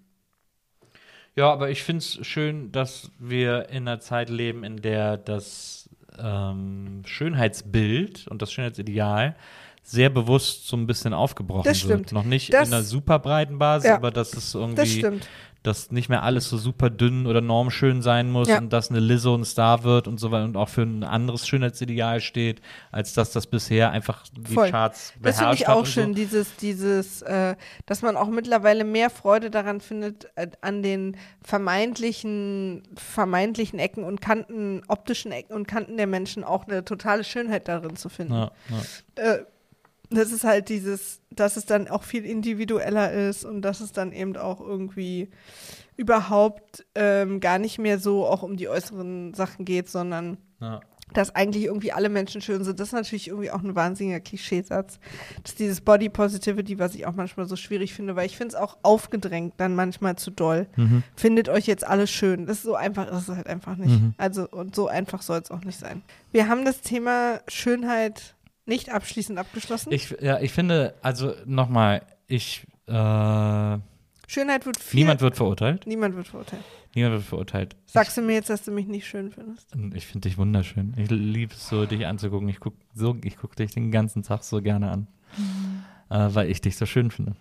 Ja, aber ich finde es schön, dass wir in einer Zeit leben, in der das Schönheitsbild und das Schönheitsideal sehr bewusst so ein bisschen aufgebrochen Das stimmt. wird. Noch nicht Das- in einer super breiten Basis, Ja, aber dass es Das irgendwie, stimmt. dass nicht mehr alles so super dünn oder normschön sein muss Ja. und dass eine Lizzo ein Star wird und so weiter und auch für ein anderes Schönheitsideal steht, als dass das bisher einfach die Voll. Charts Das finde beherrscht ich hat auch und schön, dass man auch mittlerweile mehr Freude daran findet, an den vermeintlichen Ecken und Kanten, optischen Ecken und Kanten der Menschen auch eine totale Schönheit darin zu finden. So. Ja. Das ist halt dass es dann auch viel individueller ist und dass es dann eben auch irgendwie überhaupt gar nicht mehr so auch um die äußeren Sachen geht, sondern Ja. dass eigentlich irgendwie alle Menschen schön sind. Das ist natürlich irgendwie auch ein wahnsinniger Klischeesatz. Das ist dieses Body Positivity, was ich auch manchmal so schwierig finde, weil ich finde es auch aufgedrängt dann manchmal zu doll. Findet euch jetzt alles schön. Das ist so einfach, ist es halt einfach nicht. Also, und so einfach soll es auch nicht sein. Wir haben das Thema Schönheit nicht abschließend abgeschlossen. Ich finde, also nochmal, Schönheit wird niemand wird verurteilt. Niemand wird verurteilt. Niemand wird verurteilt. Sagst du mir jetzt, dass du mich nicht schön findest? Ich finde dich wunderschön. Ich liebe es so, dich anzugucken. Ich gucke dich den ganzen Tag so gerne an, weil ich dich so schön finde.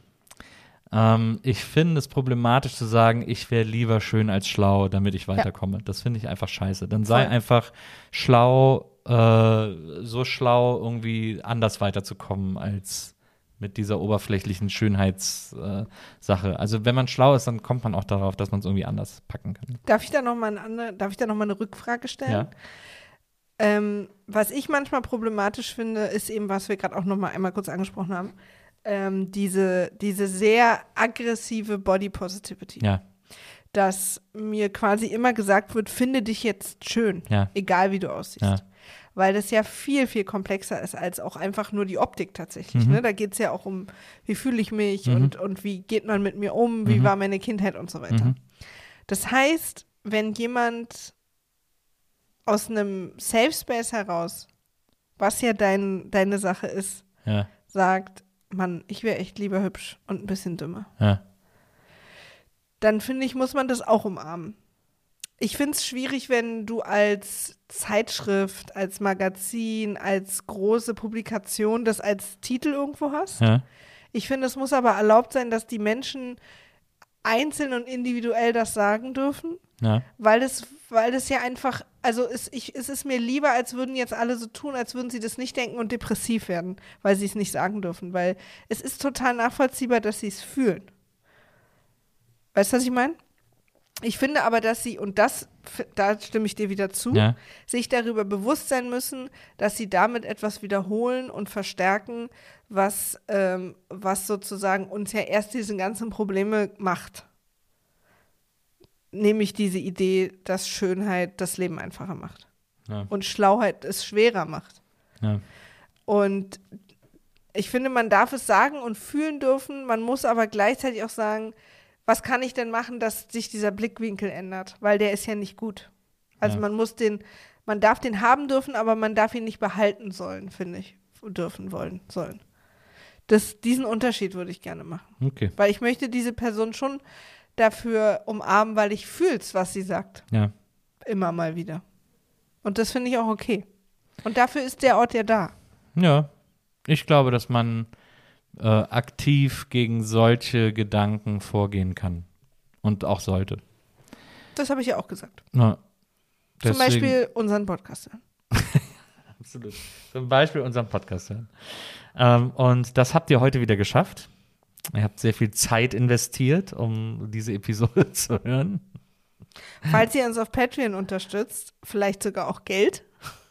Ich finde es problematisch zu sagen, ich wäre lieber schön als schlau, damit ich weiterkomme. Das finde ich einfach scheiße. Dann sei Voll. einfach schlau, so schlau, irgendwie anders weiterzukommen als mit dieser oberflächlichen Schönheitssache. Also wenn man schlau ist, dann kommt man auch darauf, dass man es irgendwie anders packen kann. Darf ich da noch mal eine Rückfrage stellen? Was ich manchmal problematisch finde, ist eben, was wir gerade auch noch mal einmal kurz angesprochen haben, diese sehr aggressive Body Positivity. Ja, Dass mir quasi immer gesagt wird, finde dich jetzt schön, Ja. egal wie du aussiehst. Ja. Weil das ja viel, viel komplexer ist als auch einfach nur die Optik tatsächlich. Ne? Da geht es ja auch um, wie fühle ich mich und wie geht man mit mir um, wie war meine Kindheit und so weiter. Das heißt, wenn jemand aus einem Safe Space heraus, was ja deine Sache ist, ja, sagt, Mann, ich wäre echt lieber hübsch und ein bisschen dümmer, ja. dann finde ich, muss man das auch umarmen. Ich finde es schwierig, wenn du als Zeitschrift, als Magazin, als große Publikation das als Titel irgendwo hast. Ja. Ich finde, es muss aber erlaubt sein, dass die Menschen einzeln und individuell das sagen dürfen, Ja. weil das ja einfach, also es ist mir lieber, als würden jetzt alle so tun, als würden sie das nicht denken und depressiv werden, weil sie es nicht sagen dürfen, weil es ist total nachvollziehbar, dass sie es fühlen. Weißt du, was ich meine? Ich finde aber, dass sie, und da stimme ich dir wieder zu, Ja. sich darüber bewusst sein müssen, dass sie damit etwas wiederholen und verstärken, was sozusagen uns ja erst diese ganzen Probleme macht. Nämlich diese Idee, dass Schönheit das Leben einfacher macht. Ja. Und Schlauheit es schwerer macht. Ja. Und ich finde, man darf es sagen und fühlen dürfen, man muss aber gleichzeitig auch sagen, was kann ich denn machen, dass sich dieser Blickwinkel ändert? Weil der ist ja nicht gut. Also Ja. man darf den haben dürfen, aber man darf ihn nicht behalten sollen, finde ich. Dürfen, wollen, sollen. Diesen Unterschied würde ich gerne machen. Okay. Weil ich möchte diese Person schon dafür umarmen, weil ich fühl's, was sie sagt. Ja. Immer mal wieder. Und das finde ich auch okay. Und dafür ist der Ort ja da. Ja. Ich glaube, dass man aktiv gegen solche Gedanken vorgehen kann. Und auch sollte. Das habe ich ja auch gesagt. Ja. Zum Deswegen- Beispiel unseren Podcast hören. Absolut. Zum Beispiel unseren Podcast hören. Und das habt ihr heute wieder geschafft. Ihr habt sehr viel Zeit investiert, um diese Episode zu hören. Falls ihr uns auf Patreon unterstützt, vielleicht sogar auch Geld.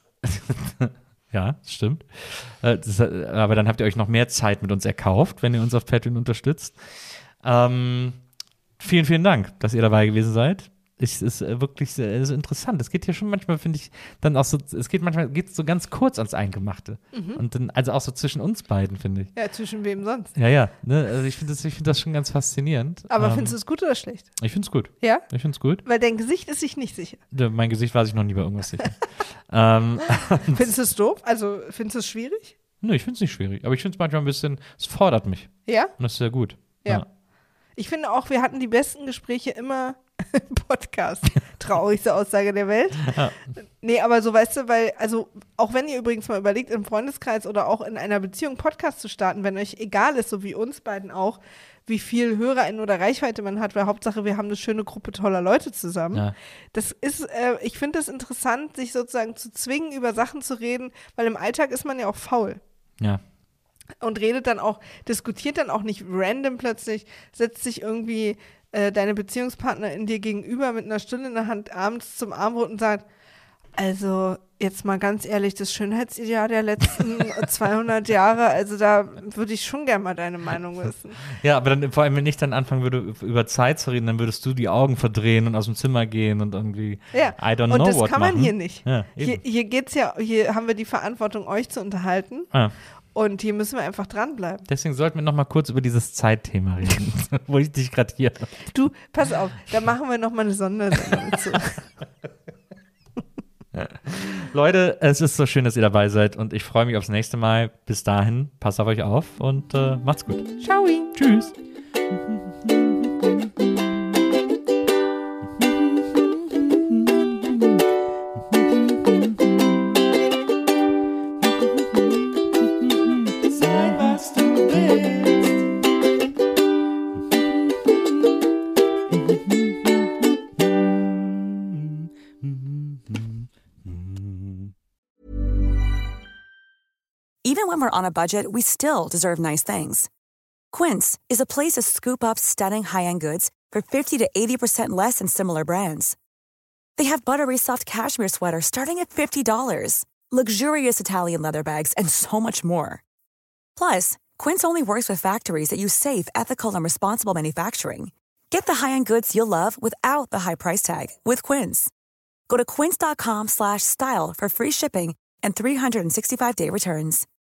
Ja, das stimmt. Aber dann habt ihr euch noch mehr Zeit mit uns erkauft, wenn ihr uns auf Patreon unterstützt. Vielen, vielen Dank, dass ihr dabei gewesen seid. Es ist wirklich sehr, so interessant. Es geht hier schon manchmal, finde ich, dann auch so, geht so ganz kurz ans Eingemachte. Und dann, also auch so zwischen uns beiden, finde ich. Ja, zwischen wem sonst? Ja, ne? Also ich finde das schon ganz faszinierend. Aber findest du es gut oder schlecht? Ich finde es gut. Ja? Ich finde es gut. Weil dein Gesicht ist sich nicht sicher. Mein Gesicht war sich noch nie bei irgendwas sicher. Findest du es doof? Also findest du es schwierig? Nö, ich finde es nicht schwierig. Aber ich finde es manchmal ein bisschen, es fordert mich. Ja? Und das ist sehr gut. Ja. Ich finde auch, wir hatten die besten Gespräche immer im Podcast. Traurigste Aussage der Welt. Ja. Nee, aber so, weißt du, weil, also, auch wenn ihr übrigens mal überlegt, im Freundeskreis oder auch in einer Beziehung Podcast zu starten, wenn euch egal ist, so wie uns beiden auch, wie viel HörerInnen oder Reichweite man hat, weil Hauptsache, wir haben eine schöne Gruppe toller Leute zusammen. Ja. Das ist, ich finde das interessant, sich sozusagen zu zwingen, über Sachen zu reden, weil im Alltag ist man ja auch faul. Ja. Und redet dann auch, diskutiert dann auch nicht random plötzlich, setzt sich irgendwie deine Beziehungspartnerin dir gegenüber mit einer Stunde in der Hand abends zum Abendbrot und sagt, also jetzt mal ganz ehrlich, das Schönheitsideal der letzten 200 Jahre, also da würde ich schon gerne mal deine Meinung wissen. Ja, aber dann vor allem, wenn ich dann anfangen würde, über Zeit zu reden, dann würdest du die Augen verdrehen und aus dem Zimmer gehen und irgendwie I don't know what machen. Und das kann man hier nicht. Ja, hier haben wir die Verantwortung, euch zu unterhalten. Ja. Und hier müssen wir einfach dranbleiben. Deswegen sollten wir noch mal kurz über dieses Zeitthema reden, wo ich dich gerade hier. Du, pass auf, da machen wir noch mal eine Sondersendung zu. Leute, es ist so schön, dass ihr dabei seid und ich freue mich aufs nächste Mal. Bis dahin, passt auf euch auf und macht's gut. Ciao. Tschüss. Even when we're on a budget, we still deserve nice things. Quince is a place to scoop up stunning high-end goods for 50 to 80% less than similar brands. They have buttery soft cashmere sweaters starting at $50, luxurious Italian leather bags, and so much more. Plus, Quince only works with factories that use safe, ethical, and responsible manufacturing. Get the high-end goods you'll love without the high price tag with Quince. Go to quince.com/style for free shipping and 365-day returns.